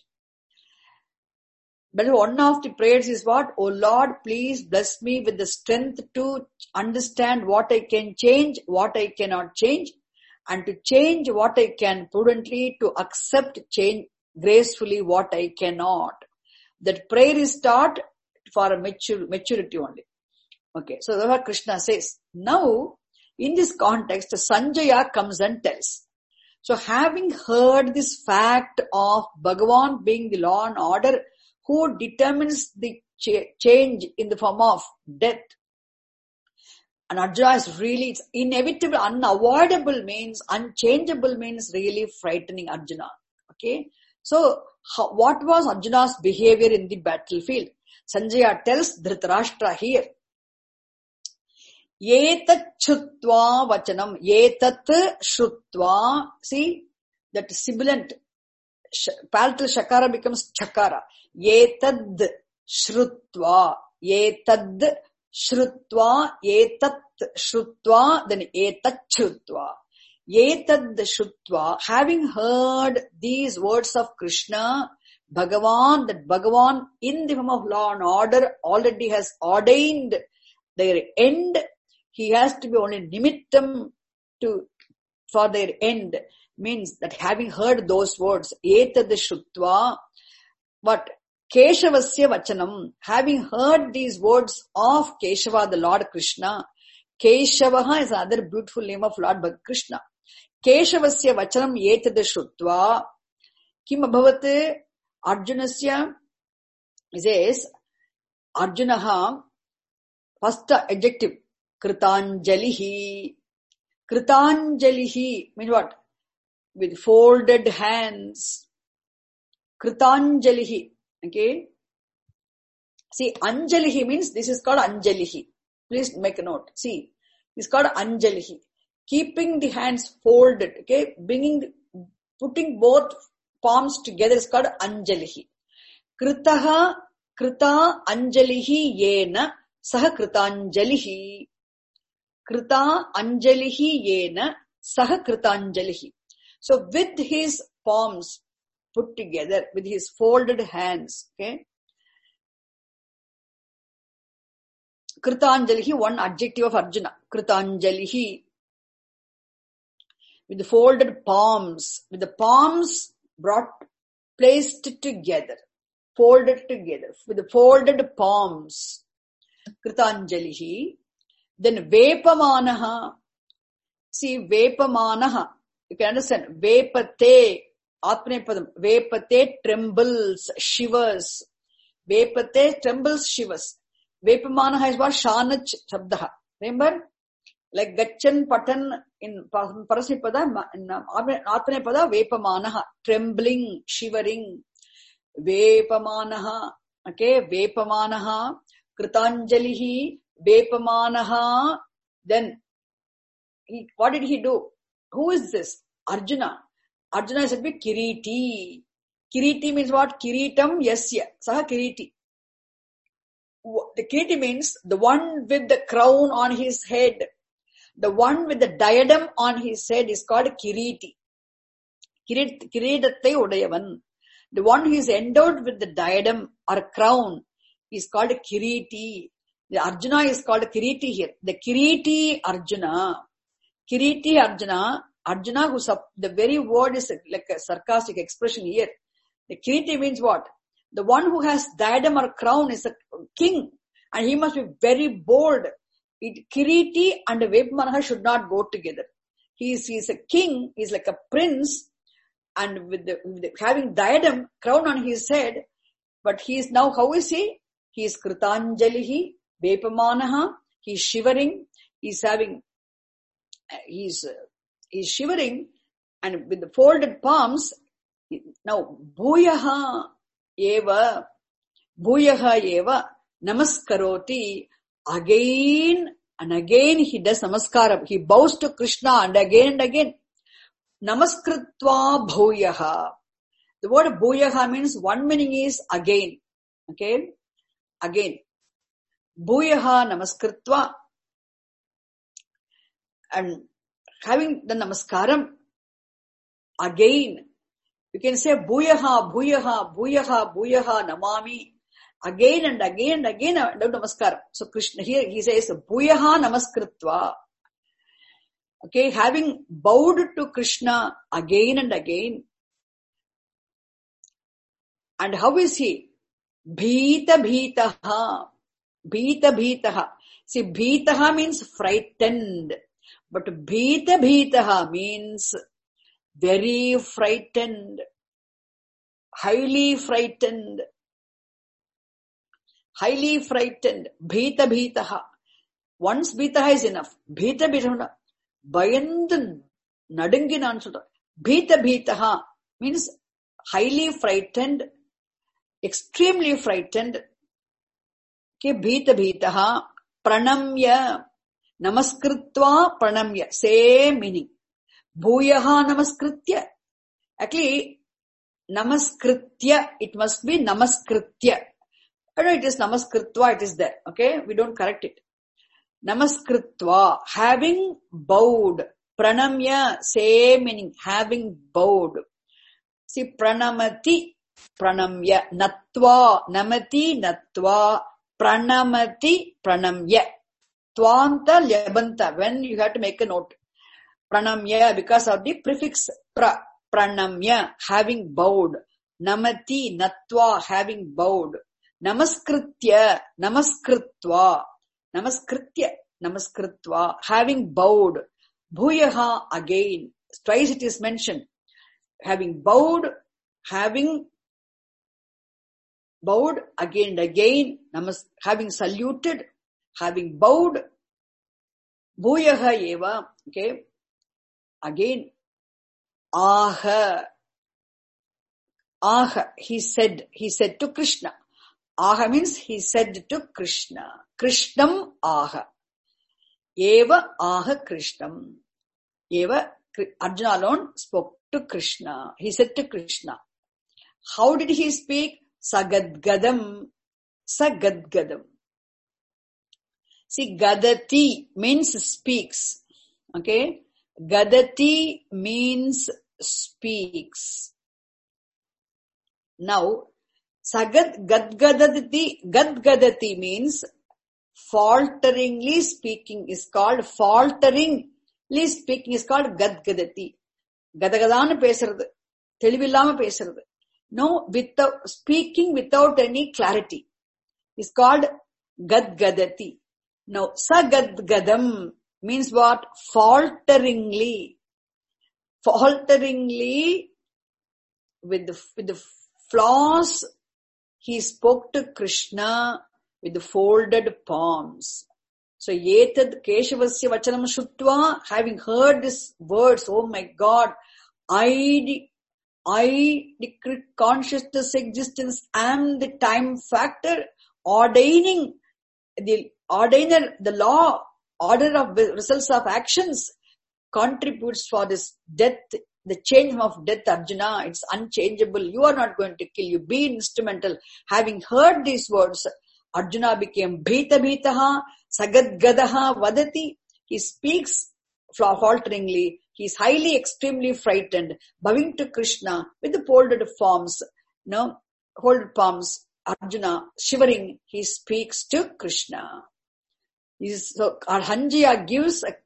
S1: But one of the prayers is what? Oh Lord, please bless me with the strength to understand what I can change, what I cannot change, and to change what I can prudently, to accept change gracefully what I cannot. That prayer is taught for a maturity only. Okay, so that's what Krishna says. Now, in this context, Sanjaya comes and tells. So having heard this fact of Bhagavan being the law and order, who determines the change in the form of death, and Arjuna is really, it's inevitable, unavoidable means, unchangeable means really frightening Arjuna. Okay, so what was Arjuna's behavior in the battlefield? Sanjaya tells Dhritarashtra here. Yetat shrutva vachanam. Yetat shrutva. See, that sibilant, palatal shakara becomes chakara. Yetad shrutva. Yetad shrutva. Yetat shrutva. Then yetat shrutva. Yetad shrutva. Having heard these words of Krishna, Bhagavan, that Bhagavan in the form of law and order already has ordained their end. He has to be only nimittam for their end. Means that having heard those words, etad shrutva, but Keshavasya vachanam, having heard these words of Keshava, the Lord Krishna, Keshavaha is another beautiful name of Lord Krishna. Keshavasya vachanam etad shrutva, kim abhavat Arjunasya, says, Arjunaha, first adjective, Kritanjalihi. Kritanjalihi means what? With folded hands. Kritanjalihi. Okay. See, Anjalihi means this is called Anjalihi. Please make a note. See, it's called Anjalihi. Keeping the hands folded. Okay. Putting both palms together is called Anjalihi. Kritaha, Krita Anjalihi yena saha Kritanjalihi. Krita Anjalihi yena saha Kritanjalihi. So with his palms put together, with his folded hands, okay. Kritanjalihi, one adjective of Arjuna. Kritanjalihi. With the folded palms, with the palms placed together, folded together, with the folded palms. Kritanjalihi. Then Vepamanaha. See, Vepamanaha. You can understand. Vepate. Atmanepadam. Vepate trembles, shivers. Vepate trembles, shivers. Vepamanaha is what? Shanach Shabdaha. Remember? Like Gachan Patan in Parasipada, in Atmanepada, Vepamanaha. Trembling, shivering. Vepamanaha. Okay, Vepamanaha. Kritanjalihi. Vepamanaha. Then, what did he do? Who is this? Arjuna. Arjuna said, Kiriti. Kiriti means what? Kiritam yasya. Saha Kiriti. The Kiriti means the one with the crown on his head. The one with the diadem on his head is called Kiriti. Kiridathai udayavan. The one who is endowed with the diadem or crown is called Kiriti. The Arjuna is called Kiriti here. The Kiriti Arjuna. Kiriti Arjuna. Arjuna, the very word is like a sarcastic expression here. The Kiriti means what? The one who has diadem or crown is a king, and he must be very bold. Kiriti and Vepmanaha should not go together. He is a king, he is like a prince, and with having diadem, crown on his head, but he is now, how is he? He is Kritanjalihi, Vepamanaha, he is shivering, he is shivering, and with the folded palms. Now, Bhuyaha eva, namaskaroti. Again and again he does namaskaram. He bows to Krishna and again. Namaskritva bhuyaha. The word bhuyaha means one meaning is again. Okay? Again. Bhuyaha namaskritva. And having the namaskaram again, you can say bhuyaha namami. Again and again, namaskaram. So Krishna here, he says bhuyaha namaskritva. Okay, having bowed to Krishna again and again. And how is he? Bhita-bhitaha. See, bhitaha means frightened. But bhita-bhitaha means very frightened. Highly frightened. Bhita-bhitaha. Once bhitaha is enough. Bhita-bhitaha. Bayandan. Nadunginan சொல்ற. Bhita-bhitaha means highly frightened, extremely frightened. Okay, Bhita-bhitaha. Pranamya. Namaskritva pranamya. Same meaning. Bhuyaha namaskritya. Actually, namaskritya, it must be namaskritya. I know it is namaskritva, it is there. Okay, we don't correct it. Namaskritva, having bowed. Pranamya, same meaning, having bowed. See, pranamati, pranamya. Natva, namati, natva. Pranamati, pranamya. Tvanta, lyabanta. When you have to make a note. Pranamya, because of the prefix pranamya, having bowed. Namati, natva, having bowed. Namaskritya, namaskritva. Namaskritva, having bowed. Bhuyaha, again. Twice it is mentioned. Having bowed, again and again. Having saluted, having bowed. Bhuyaha eva, okay. Again, aha, he said to Krishna. Aha means he said to Krishna. Krishnam aha. Eva aha Krishnam. Eva, Arjuna alone spoke to Krishna. He said to Krishna. How did he speak? Sagadgadam. See, gadati means speaks. Okay? Gadati means speaks. Now, gadgadati means falteringly speaking is called gadgadati. Gadagadana pesaradu. Telivillama pesaradu. No, speaking without any clarity is called gadgadati. Now, sagadgadam means what? Falteringly with the flaws, he spoke to Krishna with the folded palms. So, etad keshavasya vachanam shutva, having heard these words, oh my God, I decree consciousness existence, am the time factor, ordaining the law, order of results of actions, contributes for this death, the change of death, Arjuna. It's unchangeable. You are not going to kill. You be instrumental. Having heard these words, Arjuna became bhita-bhitaha, sagadgadaha vadati. He speaks falteringly. He is highly, extremely frightened, bowing to Krishna with the folded palms. Arjuna, shivering, he speaks to Krishna. So Hanjaya gives a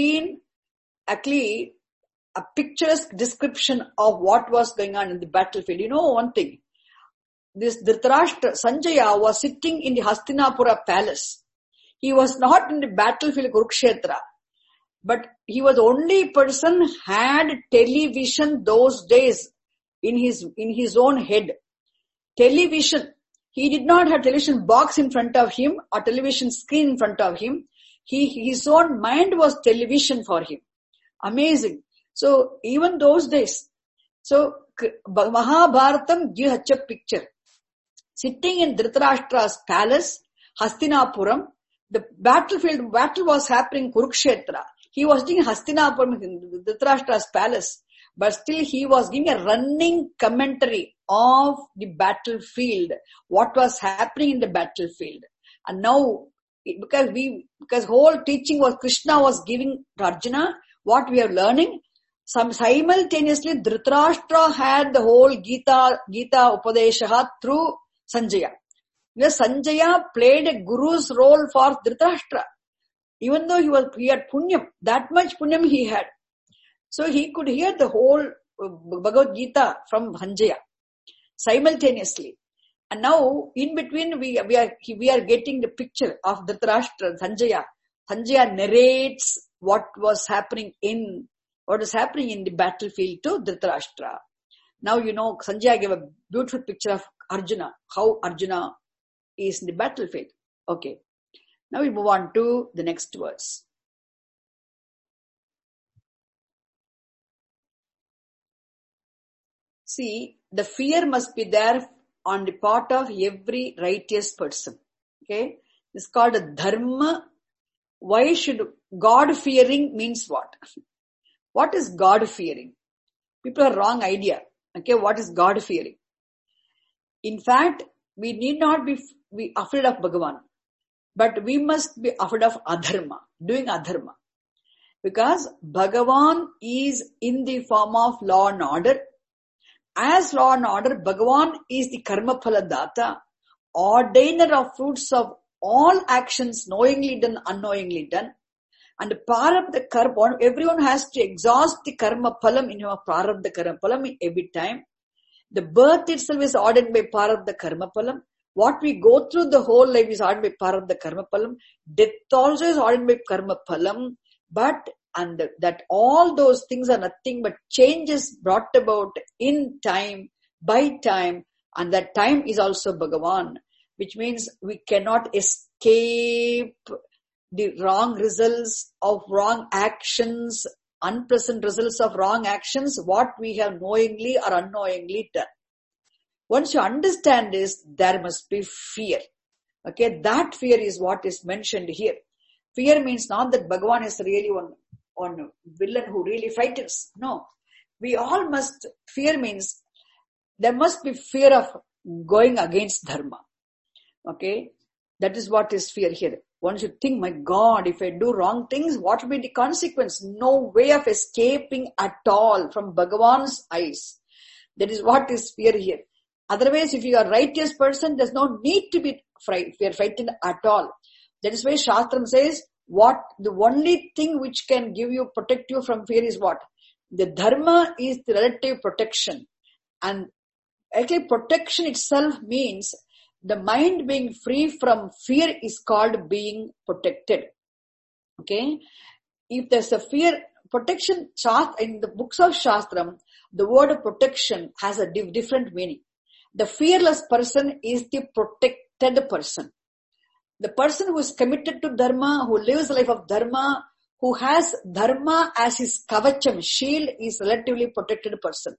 S1: picturesque description of what was going on in the battlefield. You know one thing, this Dhritarashtra, Sanjaya was sitting in the Hastinapura palace. He was not in the battlefield Kurukshetra, but he was the only person had television those days in his own head. Television. He did not have television box in front of him or television screen in front of him. His own mind was television for him. Amazing. So even those days, so Mahabharatam gives such a picture. Sitting in Dhritarashtra's palace, Hastinapuram, the battle was happening Kurukshetra. He was doing Hastinapuram in Dhritarashtra's palace, but still he was giving a running commentary of the battlefield, what was happening in the battlefield. And now, because whole teaching was Krishna was giving to Arjuna, what we are learning, simultaneously Dhritarashtra had the whole Gita Upadeshaha through Sanjaya. Because Sanjaya played a guru's role for Dhritarashtra. Even though he had punyam, that much punyam he had. So he could hear the whole Bhagavad Gita from Sanjaya simultaneously. And now, in between, we are getting the picture of Dhritarashtra, Sanjaya. Sanjaya narrates what is happening in the battlefield to Dhritarashtra. Now you know, Sanjaya gave a beautiful picture of Arjuna, how Arjuna is in the battlefield. Okay. Now we move on to the next verse. See, the fear must be there on the part of every righteous person. Okay. It's called a dharma. Why should God-fearing means what? What is God-fearing? People have wrong idea. Okay, what is God-fearing? In fact, we need not be afraid of Bhagavan, but we must be afraid of adharma, doing adharma. Because Bhagavan is in the form of law and order. As law and order, Bhagavan is the karma phala data, ordainer of fruits of all actions, knowingly done, unknowingly done. And prarabdha karma, everyone has to exhaust the karma phalam in your prarabdha karma phalam every time. The birth itself is ordained by prarabdha karma phalam. What we go through the whole life is ordained by prarabdha karma phalam. Death also is ordained by karma phalam. But that all those things are nothing but changes brought about in time, by time, and that time is also Bhagavan, which means we cannot escape the wrong results of wrong actions, unpleasant results of wrong actions, what we have knowingly or unknowingly done. Once you understand this, there must be fear. Okay, that fear is what is mentioned here. Fear means not that Bhagavan is really one villain who really frightens. No. We all must, fear means there must be fear of going against dharma. Okay, that is what is fear here. One should think, my God, if I do wrong things, what will be the consequence? No way of escaping at all from Bhagavan's eyes. That is what is fear here. Otherwise, if you are a righteous person, there's no need to be frightened at all. That is why Shastram says, the only thing which can protect you from fear is what? The dharma is the relative protection. And actually protection itself means the mind being free from fear is called being protected. Okay? If there's a fear, protection, in the books of Shastram, the word of protection has a different meaning. The fearless person is the protected person. The person who is committed to dharma, who lives the life of dharma, who has dharma as his kavacham, shield, is relatively protected person.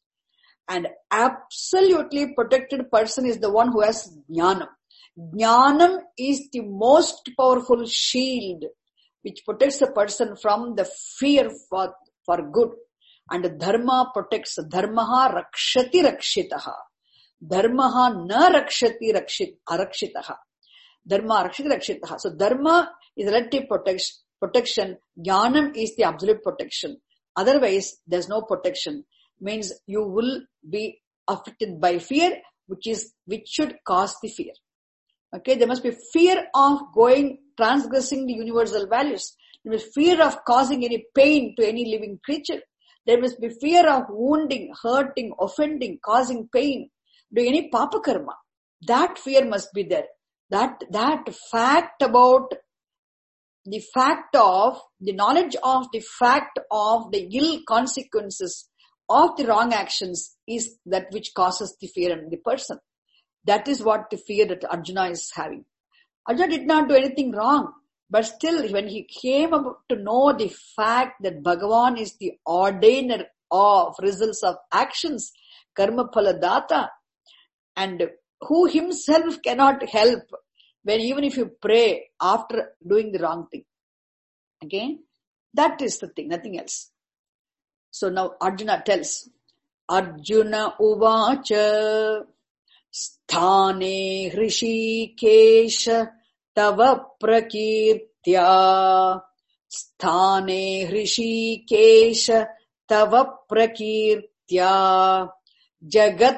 S1: And absolutely protected person is the one who has jnanam. Jnanam is the most powerful shield which protects a person from the fear for good. And dharma protects. Dharmaha rakshati rakshitaha. Dharmaha na rakshati arakshitaha. Dharma rakshati rakshitaha. So dharma is relative protection. Jnanam is the absolute protection. Otherwise, there's no protection. Means you will be affected by fear, which should cause the fear. Okay, there must be fear of transgressing the universal values. There must be fear of causing any pain to any living creature. There must be fear of wounding, hurting, offending, causing pain to any papa karma. That fear must be there. That fact about the fact of the knowledge of the fact of the ill consequences of the wrong actions is that which causes the fear in the person. That is what the fear that Arjuna is having. Arjuna did not do anything wrong, but still when he came to know the fact that Bhagavan is the ordainer of results of actions, karma phala data, and who himself cannot help when even if you pray after doing the wrong thing. Okay? That is the thing, nothing else. So now Arjuna tells, Arjuna uvacha sthane hrishikesha tava prakirtya sthane hrishikesha tava prakirtya jagat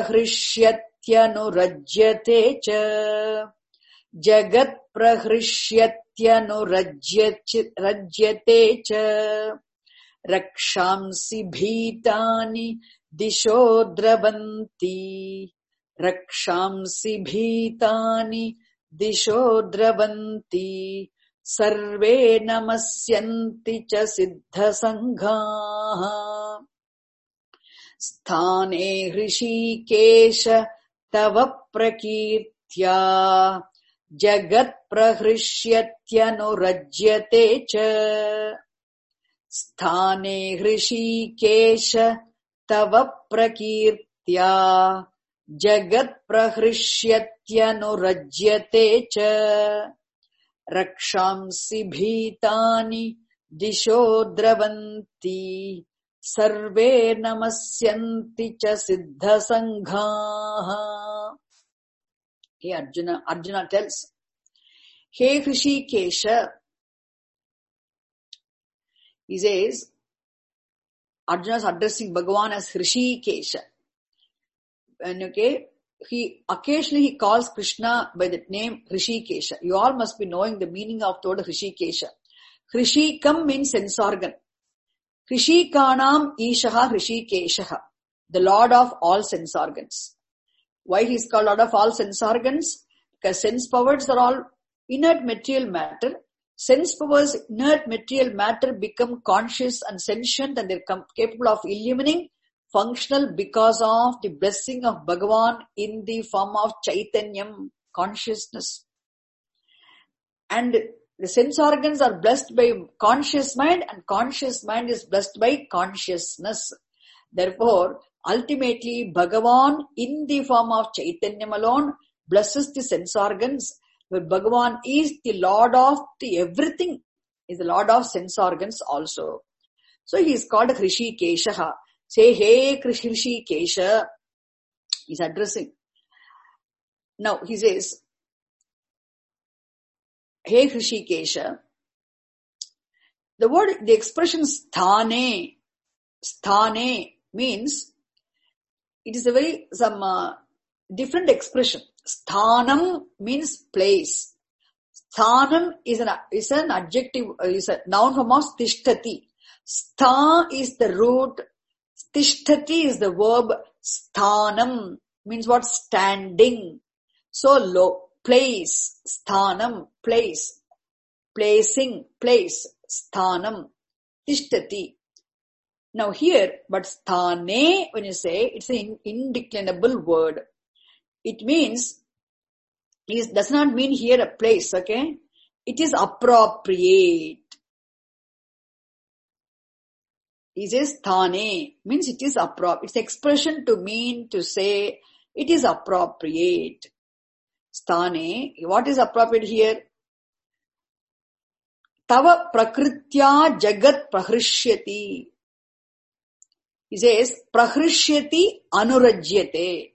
S1: prahrishyatyanurajyate cha jagat prahrishyatyanurajyate cha rakshamsi bhitani disho dravanti rakshamsi bhitani disho dravanti sarve namasyanti cha siddha sanghaha sthane hrishikesha tava prakirtya jagat prahrishyatyanurajyate cha sthane hrishikesha tava prakirtya jagat prahrishyatyanurajyate cha rakshamsi bhitani disho dravanti sarve namasyanti cha siddha sanghaha. Hey Arjuna tells, Hey Hrishikesha, he says, Arjuna is addressing Bhagavan as Hrishikesha. And okay, he occasionally calls Krishna by the name Hrishikesha. You all must be knowing the meaning of the word Hrishikesha. Hrishikam means sense organ. Hrishikanam Ishaha Hrishikeshaha, the Lord of all sense organs. Why he is called Lord of all sense organs? Because sense powers are all inert material matter. Sense powers, inert material matter become conscious and sentient and they are capable of illumining, functional because of the blessing of Bhagavan in the form of Chaitanyam, consciousness. And the sense organs are blessed by conscious mind and conscious mind is blessed by consciousness. Therefore, ultimately Bhagavan in the form of Chaitanyam alone blesses the sense organs, but Bhagavan is the Lord of the everything, is the Lord of sense organs also. So he is called Hrishikesha. Say, hey Hrishikesha, he is addressing. Now he says, Hey Hrishikesha, the expression sthane means, it is a very, different expression. Sthanam means place. Sthanam is an adjective, is a noun form of tishtati. Stha is the root, tishtati is the verb, sthanam means what? Standing. So low. Place, sthanam, place, placing, place, sthanam, tishtati. Now here, but sthane, when you say, it's an indeclinable word. It means, it does not mean here a place, okay? It is appropriate. He says sthane, means it is appropriate. It's expression to mean to say, it is appropriate. Sthane, what is appropriate here? Tava prakritya jagat prahrishyati. He says, prahrishyati anurajyate.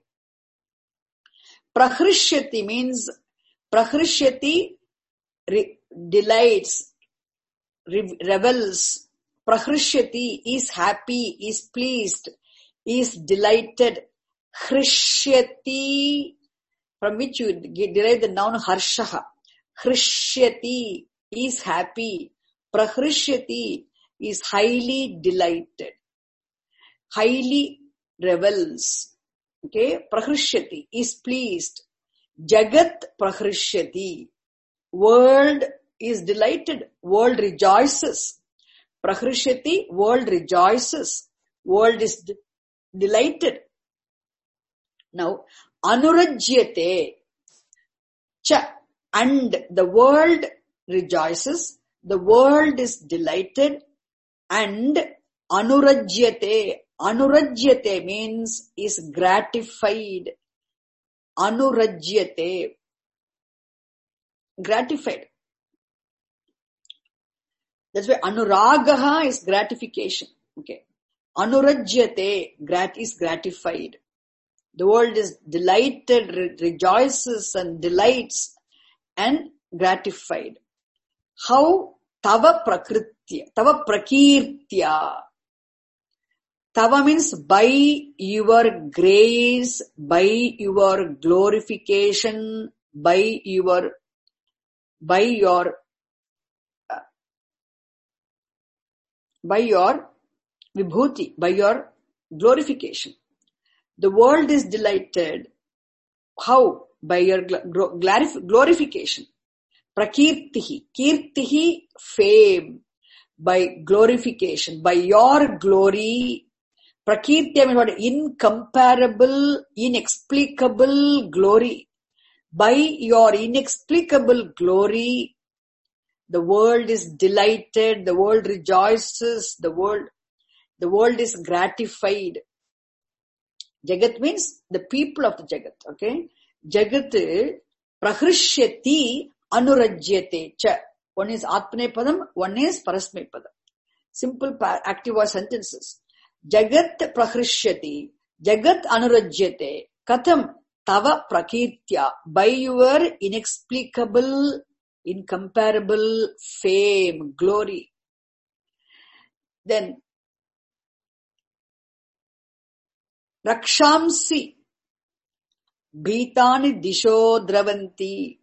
S1: Prahrishyati means, prahrishyati delights, revels. Prahrishyati is happy, is pleased, is delighted. Hrishyati, from which you derive the noun harshaha. Hrishyati is happy. Prahrishyati is highly delighted. Highly revels. Okay, prahrishyati is pleased. Jagat prahrishyati. World is delighted. World rejoices. Prahrishyati, world rejoices. World is delighted. Now, anurajyate. Cha, and the world rejoices. The world is delighted. And anurajyate. Anurajyate means is gratified. Anurajyate. Gratified. That's why anuragaha is gratification. Okay. Anurajyate is gratified. The world is delighted, rejoices and delights and gratified. How? Tava prakritya, tava prakirtya. Tava means by your grace, by your glorification, by your vibhuti, by your glorification. The world is delighted. How? By your glorification. Prakirtihi. Kirtihi, fame. By glorification. By your glory. Prakirti means what? Incomparable, inexplicable glory. By your inexplicable glory, the world is delighted, the world rejoices, the world is gratified. Jagat means the people of the Jagat, okay? Jagat prahrishyati anurajyate cha. One is atmanepadam, one is parasmepadam. Simple active voice sentences. Jagat prahrishyati, Jagat anurajyate, katham tava prakirtya, by your inexplicable, incomparable fame, glory. Then, rakshamsi, bhitani disho dravanti.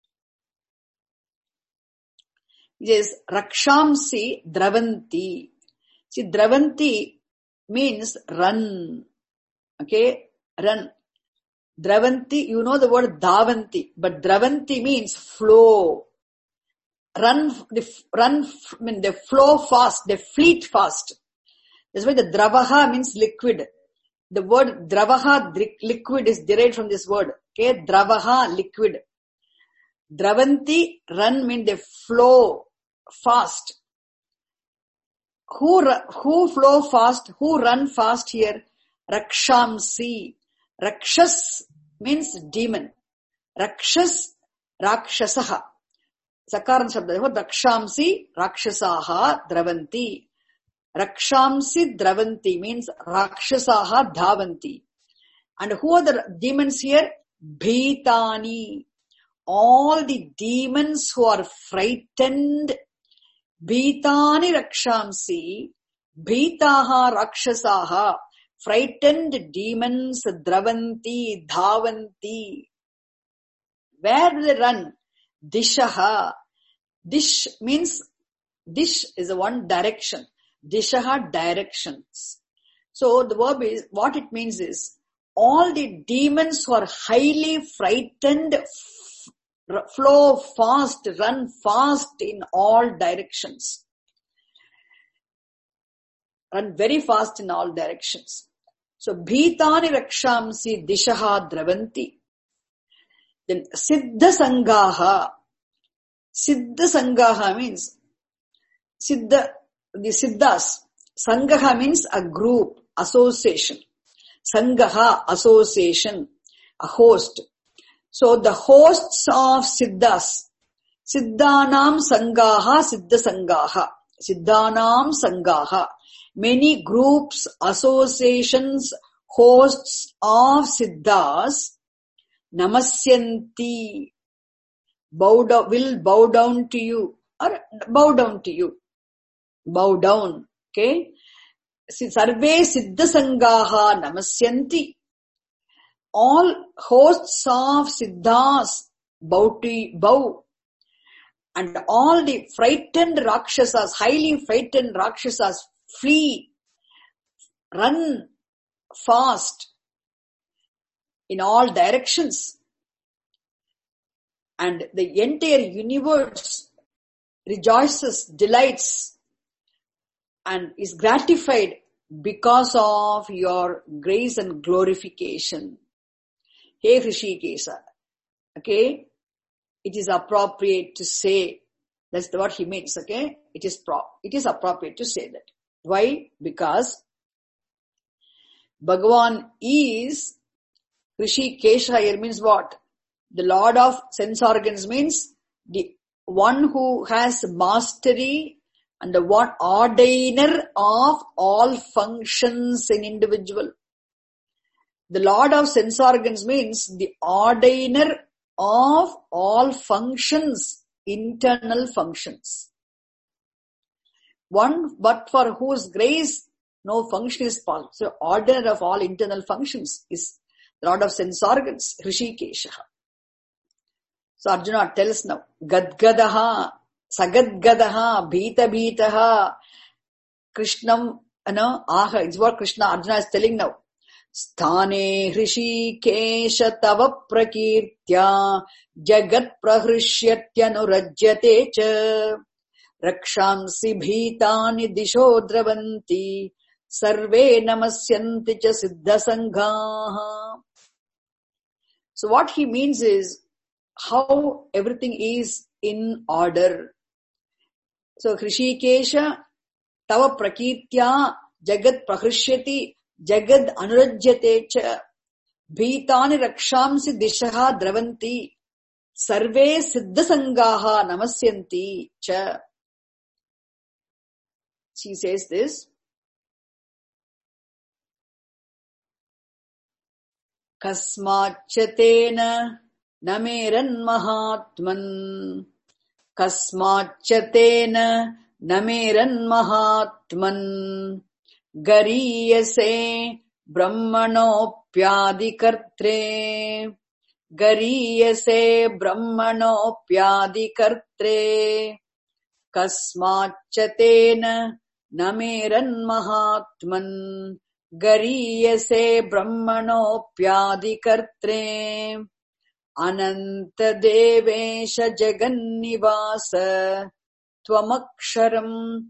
S1: Yes, rakshamsi dravanti. See, dravanti means run. Okay, run. Dravanti, you know the word dhavanti, but dravanti means flow. They flow fast, they fleet fast. That's why the dravaha means liquid. The word dravaha, liquid, is derived from this word. Okay, dravaha, liquid. Dravanti, run, means they flow fast. Who flow fast? Who run fast here? Rakshamsi. Rakshas means demon. Rakshas, rakshasaha. Sakaran shabda. Rakshamsi, rakshasaha, dravanti. Rakshamsi dravanti means rakshasaha dhavanti. And who are the demons here? Bhitani. All the demons who are frightened. Bhitani rakshamsi. Bhitaha rakshasaha. Frightened demons dravanti, dhavanti. Where do they run? Dishaha. Dish means, dish is a one direction. Dishaha, directions. So the verb is, what it means is, all the demons who are highly frightened flow fast, run fast in all directions. Run very fast in all directions. So, bhitani rakshamsi dishaha dravanti. Then, siddha sangaha. Siddha sangaha means, the siddhas. Sangaha means a group, association. Sangaha, association, a host. So, the hosts of siddhas. Siddhanam sangaha, siddha sangaha. Siddhanam sangaha. Many groups, associations, hosts of siddhas, namasyanti, will bow down to you, or bow down to you. bow down. Okay? Sarve siddha sangaha namasyanti. All hosts of siddhas bow. And all the frightened rakshasas, highly frightened rakshasas, flee, run fast in all directions. And the entire universe rejoices, delights, and is gratified because of your grace and glorification. Hey Hrishikesha. Okay? It is appropriate to say, that's what he means, okay? It is appropriate to say that. Why? Because Bhagavan is, Hrishikesha here means what? The Lord of sense organs means the one who has mastery and the one ordainer of all functions in individual. The Lord of sense organs means the ordainer of all functions, internal functions. One, but for whose grace no function is possible. So, ordainer of all internal functions is the Lord of sense organs, Hrishikesha. So Arjuna tells now, Gadgadaha, Sagadgadaha, Bhita, Krishnam, aha, it's what Krishna, Arjuna is telling now. Sthane Hrishikesha tava prakirtya jagat prahrishyatyanu cha rakshamsi bhitani disho dravanti sarve namasyanti cha siddha sanghaha. So what he means is how everything is in order. So Hrishikesha tava prakirtya jagat prahrishyati Jagad anurajyate cha bhitani rakshamsi dishaha dravanti sarve siddha sangaha namasyanti cha. She says this. Kasmachatena nameran mahatman Kasmachatena nameran mahatman Gariyase brahmanopyadikartre Gariyase brahmanopyadikartre Kasmachatena nameran mahatman Gariyase brahmanopyadikartre Ananta devesha jagannivasa Tvamaksharam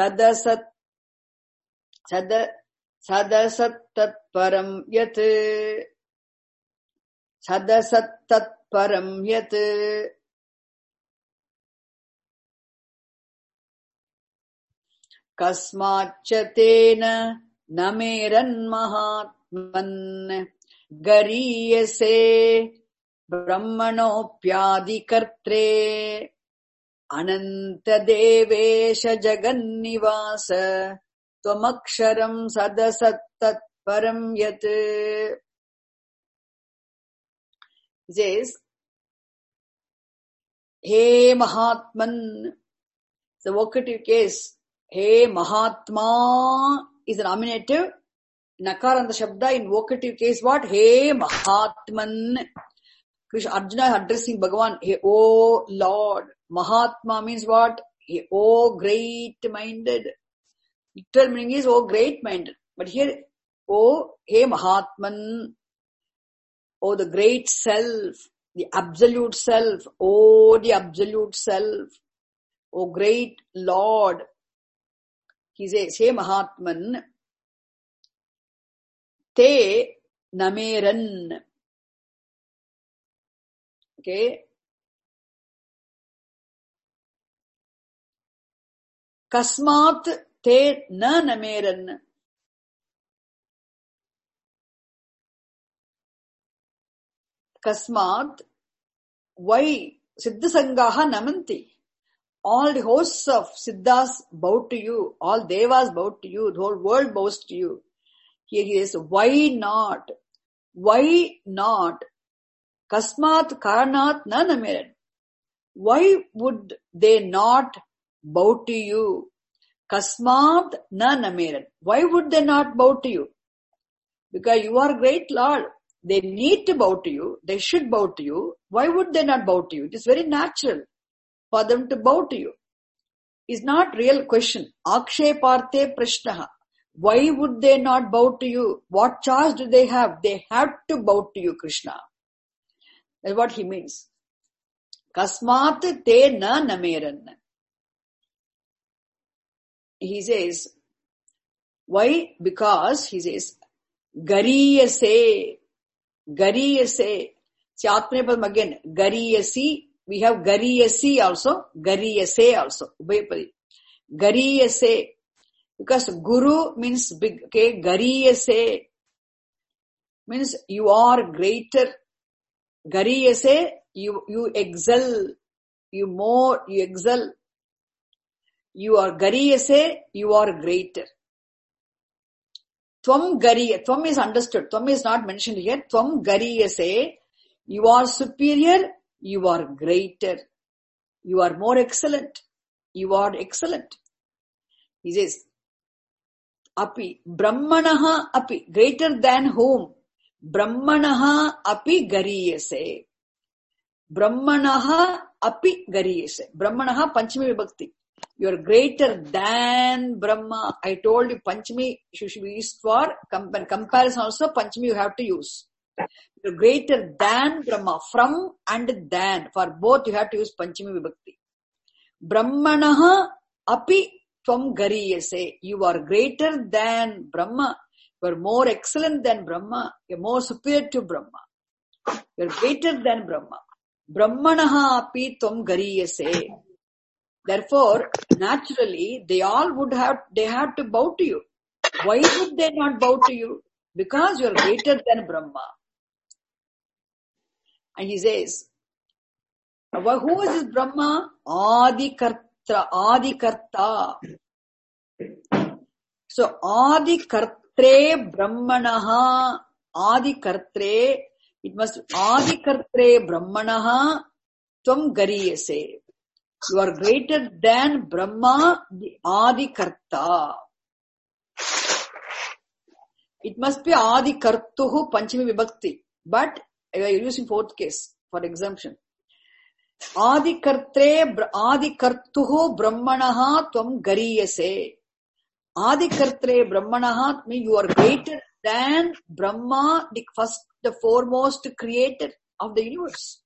S1: sadasattatparam yat kasmachatena nameran mahatman gariyase brahmanopyadikartre ananta devesha jagannivasa Tvamaksharam sadasattatparam yat. He says, Hey Mahatman. The vocative case, Hey Mahatma is a nominative. Nakaranta Shabda in vocative case what? Hey Mahatman. Krishna Arjuna is addressing Bhagavan. Hey, O Lord. Mahatma means what? Hey, O great-minded. Literal meaning is, oh, great-minded. But here, oh, hey, Mahatman, oh, the great self, the absolute self, oh, the absolute self, oh, great Lord. He says, hey, Mahatman, te nameran. Okay. Kasmat te na nameran. Kasmat, why? Siddha Sangaha namanti. All the hosts of Siddhas bow to you. All Devas bow to you. The whole world bows to you. Here he says, why not? Why not? Kasmat karanat na nameran. Why would they not bow to you? Kasmat na nameran. Why would they not bow to you? Because you are great Lord. They need to bow to you. They should bow to you. Why would they not bow to you? It is very natural for them to bow to you. It's not real question. Aksheparte prashnaha. Why would they not bow to you? What choice do they have? They have to bow to you, Krishna. That's what he means. Kasmat te na nameran. He says, why? Because he says, gariyase. See, Atmanepadam again, gariyasi. We have gariyasi also, gariyase also. Ubhayapadi. Gariyase. Because guru means big, okay, gariyase means you are greater. Gariyase, you excel, you excel. You are gariyase, you are greater. Tvam gariya, tvam is understood, tvam is not mentioned here. Tvam gariyase, you are superior, you are greater. You are more excellent. You are excellent. He says, api, brahmanaha api, greater than whom? Brahmanaha api gariyase. Brahmanaha api gariyase. Brahmanaha Panchami Vibhakti. You are greater than Brahma. I told you Panchami should be used for comparison also. Panchami you have to use. You are greater than Brahma. From and than. For both you have to use Panchami Vibhakti. Brahmanaha api tvam gariyase. You are greater than Brahma. You are more excellent than Brahma. You are more superior to Brahma. You are greater than Brahma. Brahmanaha api tvam gariyase. Therefore, naturally, they have to bow to you. Why would they not bow to you? Because you are greater than Brahma. And he says, who is this Brahma? Adikarta. So, Adikartre Brahmanaha. Adikartre. It must be Adikartre Brahmanaha tvam gariyase. You are greater than Brahma, the Adikarta. It must be Adikartuhu Panchami Vibhakti. But we are using fourth case for exemption. Adikartuhu Brahmanaha tvam gariyase. Adikartre Brahmanaha means you are greater than Brahma, the foremost creator of the universe.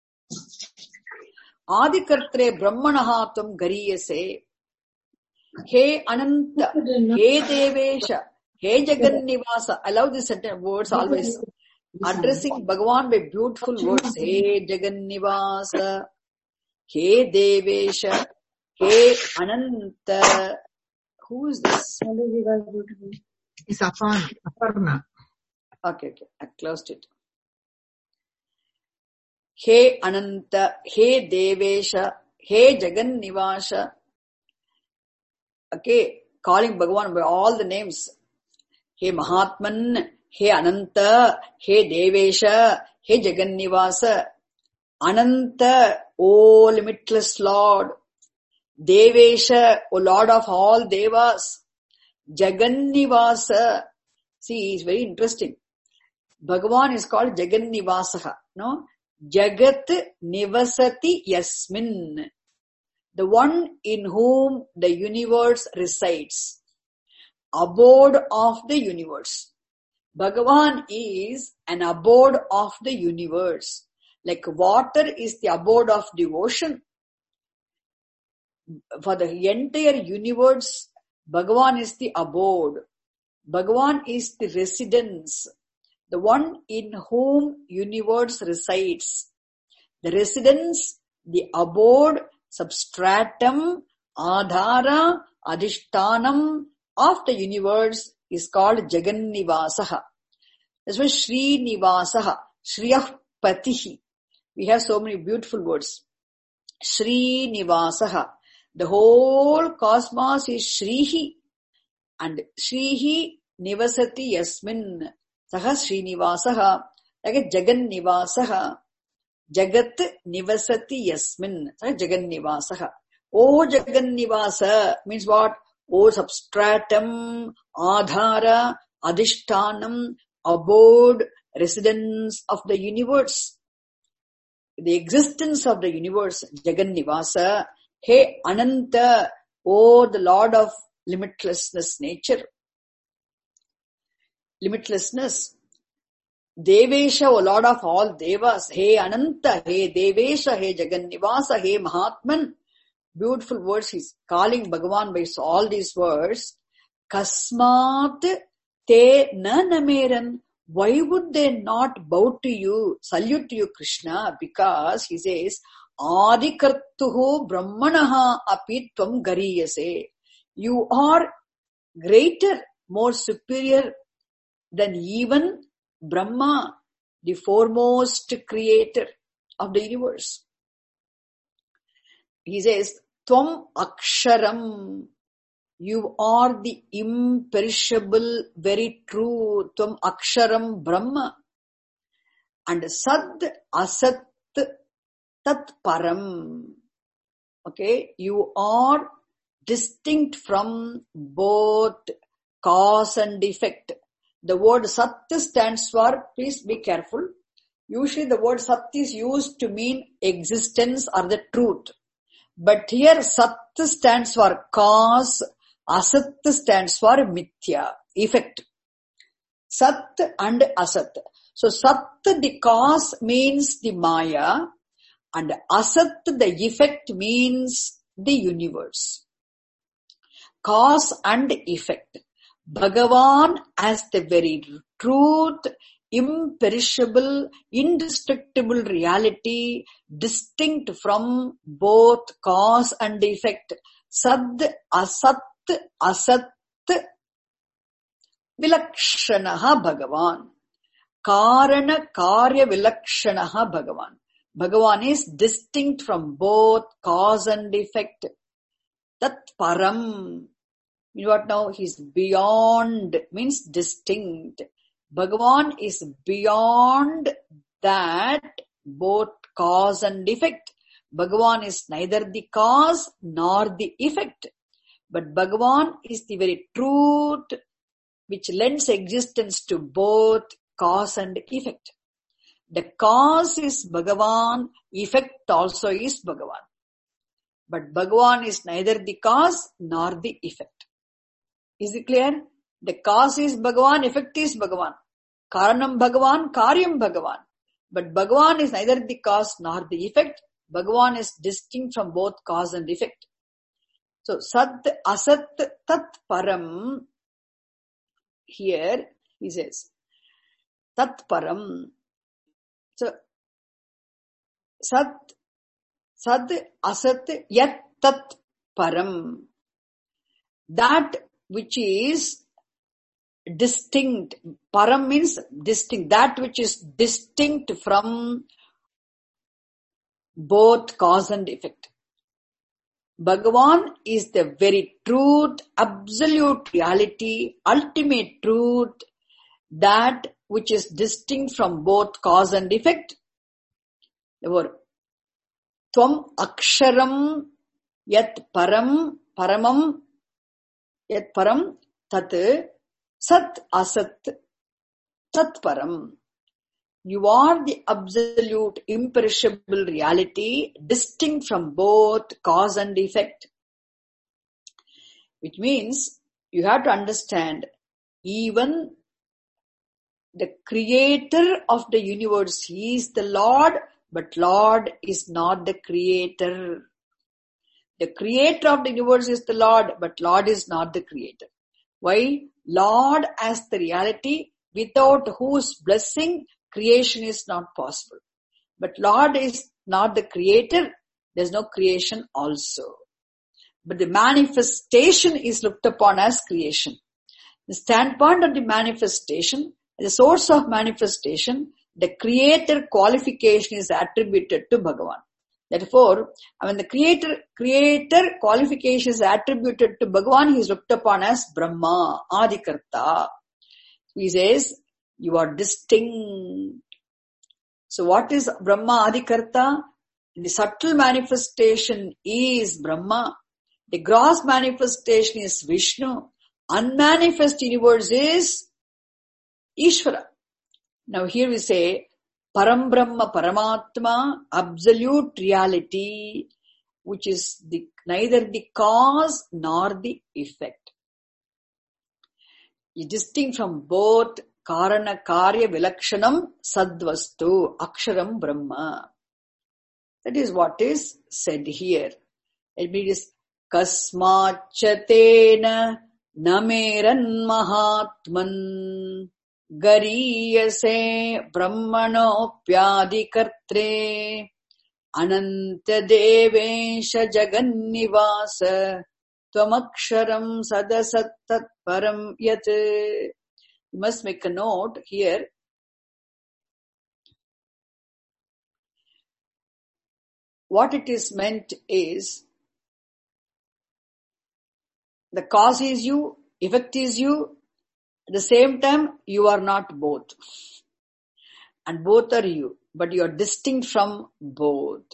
S1: Adikartre Brahmanaha tvam gariyase. He Ananta, He Devesha, He Jagannivasa. I love these words always. Addressing Bhagavan by beautiful words. He Jagannivasa, He Devesha, He Ananta. Who is this?
S2: It's Aparna.
S1: Okay. I closed it. He Ananta, He Devesha, He Jagannivasa. Okay, calling Bhagavan by all the names. He Mahatman, He Ananta, He Devesha, He Jagannivasa. Ananta, O limitless Lord. Devesha, O Lord of all Devas. Jagannivasa. See, it's very interesting. Bhagavan is called Jagannivasaha. No? Jagat Nivasati Yasmin. The one in whom the universe resides. Abode of the universe. Bhagavan is an abode of the universe. Like water is the abode of the ocean. For the entire universe, Bhagavan is the abode. Bhagavan is the residence. The one in whom universe resides. The residence, the abode, substratum, adhara, adhishtanam of the universe is called Jagannivasaha. That's why Srinivasaha, Shriyah Patihi. We have so many beautiful words. Srinivasaha. The whole cosmos is Shrihi. And Shrihi Nivasati Yasmin. Saha Srinivasaha. Like Jagannivasaha. Jagat Nivasati Yasmin. Saha Jagannivasaha. Oh Jagannivasa means what? O substratum, adhara, adhishtanam, abode, residence of the universe, the existence of the universe, Jagannivasa, He Ananta, O the Lord of limitlessness nature, limitlessness, Devesha, O Lord of all Devas, He Ananta, He Devesha, He Jagannivasa, He Mahatman. Beautiful words, he's calling Bhagavan by all these words. Kasmat te na nameran. Why would they not bow to you, salute to you, Krishna? Because he says, Adikartuhu Brahmanaha api tvam gariyase. You are greater, more superior than even Brahma, the foremost creator of the universe. He says, Tvam Aksharam. You are the imperishable, very true. Tvam Aksharam Brahma. And Sad Asat Tat Param. Okay, you are distinct from both cause and effect. The word Sat stands for, please be careful. Usually the word Sat is used to mean existence or the truth. But here Sat stands for cause, Asat stands for Mithya, effect. Sat and Asat. So Sat, the cause, means the Maya, and Asat, the effect, means the universe. Cause and effect. Bhagavan as the very truth, imperishable, indestructible reality, distinct from both cause and effect. Sad, Asat, Asat, Vilakshanaha Bhagavan. Karana, Karya Vilakshanaha Bhagavan. Bhagavan is distinct from both cause and effect. Tat Param. You know what now? He's beyond, means distinct. Bhagavan is beyond that, both cause and effect. Bhagavan is neither the cause nor the effect. But Bhagavan is the very truth which lends existence to both cause and effect. The cause is Bhagavan, effect also is Bhagavan. But Bhagavan is neither the cause nor the effect. Is it clear? The cause is Bhagavan, effect is Bhagavan. Karanam Bhagavan, Karyam Bhagavan. But Bhagavan is neither the cause nor the effect. Bhagavan is distinct from both cause and effect. So, Sat, Asat, Tat Param. Here, he says, Tat Param. So, Sat, Asat, Yat Tat Param. That which is distinct. Param means distinct. That which is distinct from both cause and effect. Bhagavan is the very truth, absolute reality, ultimate truth, that which is distinct from both cause and effect. Therefore, Tvam Aksharam Yat Param, Paramam Yat Param Tat Sat Asat Tat Param. You are the absolute imperishable reality, distinct from both cause and effect. Which means you have to understand, even the creator of the universe, he is the Lord, but Lord is not the creator. The creator of the universe is the Lord, but Lord is not the creator. Why? Lord as the reality, without whose blessing creation is not possible. But Lord is not the creator, there is no creation also. But the manifestation is looked upon as creation. The standpoint of the manifestation, the source of manifestation, the creator qualification is attributed to Bhagavan. Therefore, when the creator qualification is attributed to Bhagavan, he is looked upon as Brahma, Adikarta. He says, you are distinct. So what is Brahma Adikarta? The subtle manifestation is Brahma. The gross manifestation is Vishnu. Unmanifest universe is Ishvara. Now here we say Param Brahma Paramatma, absolute reality, which is neither the cause nor the effect. It is distinct from both Karana Karya Vilakshanam Sadvastu Aksharam Brahma. That is what is said here. It means Kasmachatena Nameran Mahatman Gariyase Brahmanopyadikartre Ananta Devesha Jagannivasa Tvamaksharam Sadasattat Param Yat. You must make a note here. What it is meant is, the cause is you, effect is you, at the same time you are not both. And both are you, but you are distinct from both.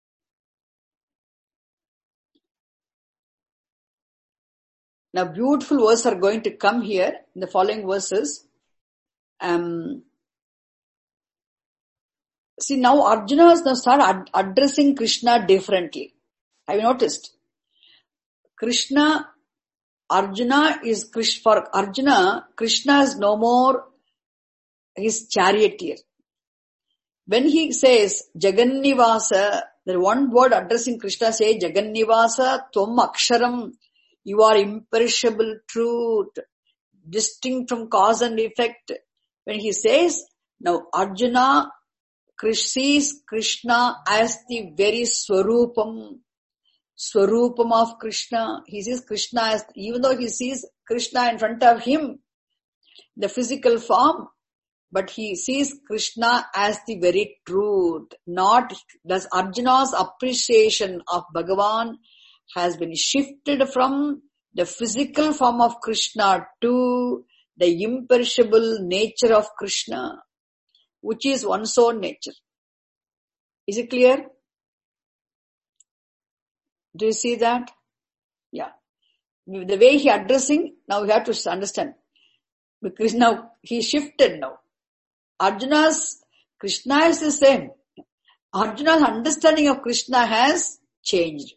S1: Now beautiful verses are going to come here in the following verses. See, now Arjuna has now started addressing Krishna differently. Have you noticed? Arjuna is, for Arjuna, Krishna is no more his charioteer. When he says Jagannivasa, the one word addressing Krishna says Jagannivasa Tvam Aksharam, you are imperishable truth, distinct from cause and effect. When he says, now Arjuna sees Krishna as the very Swarupam of Krishna. He sees Krishna as, even though he sees Krishna in front of him, the physical form, but he sees Krishna as the very truth. Not, thus Arjuna's appreciation of Bhagavan has been shifted from the physical form of Krishna to the imperishable nature of Krishna, which is one's own nature. Is it clear? Do you see that? Yeah. The way he addressing, now we have to understand. Because now he shifted now. Krishna is the same. Arjuna's understanding of Krishna has changed.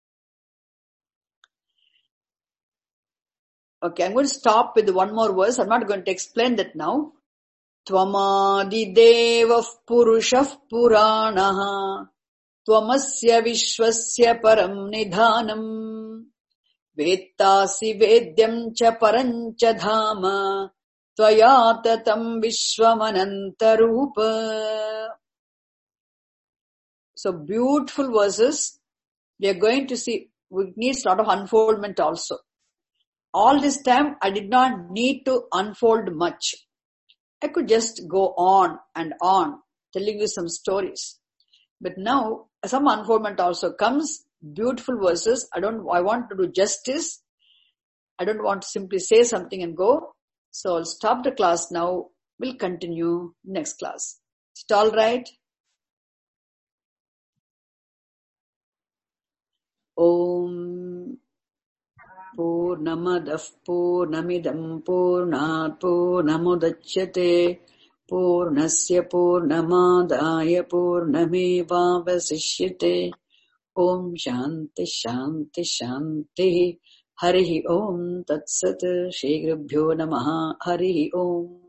S1: Okay, I'm going to stop with one more verse. I'm not going to explain that now. Tvamadi Devah Purushah Puranaha Tvamasya Vishwasya Param Nidhanam Vettasi Vedyam Cha Parancha Dhama Tvayatatam Vishwamanantarupa. So beautiful verses. We are going to see, it needs a lot of unfoldment also. All this time I did not need to unfold much. I could just go on and on telling you some stories. But now some unfoldment also comes, beautiful verses. I want to do justice. I don't want to simply say something and go. So I'll stop the class now. We'll continue next class. Is it all right? Om Purnamadah Purnamidam Purnat Purnamudachyate Purnasya Purnamadaya Purnamevavasishyate. Om Shanti Shanti Shanti. Harihi Om Tat Sat. Shri Gurubhyo Namaha. Harihi Om.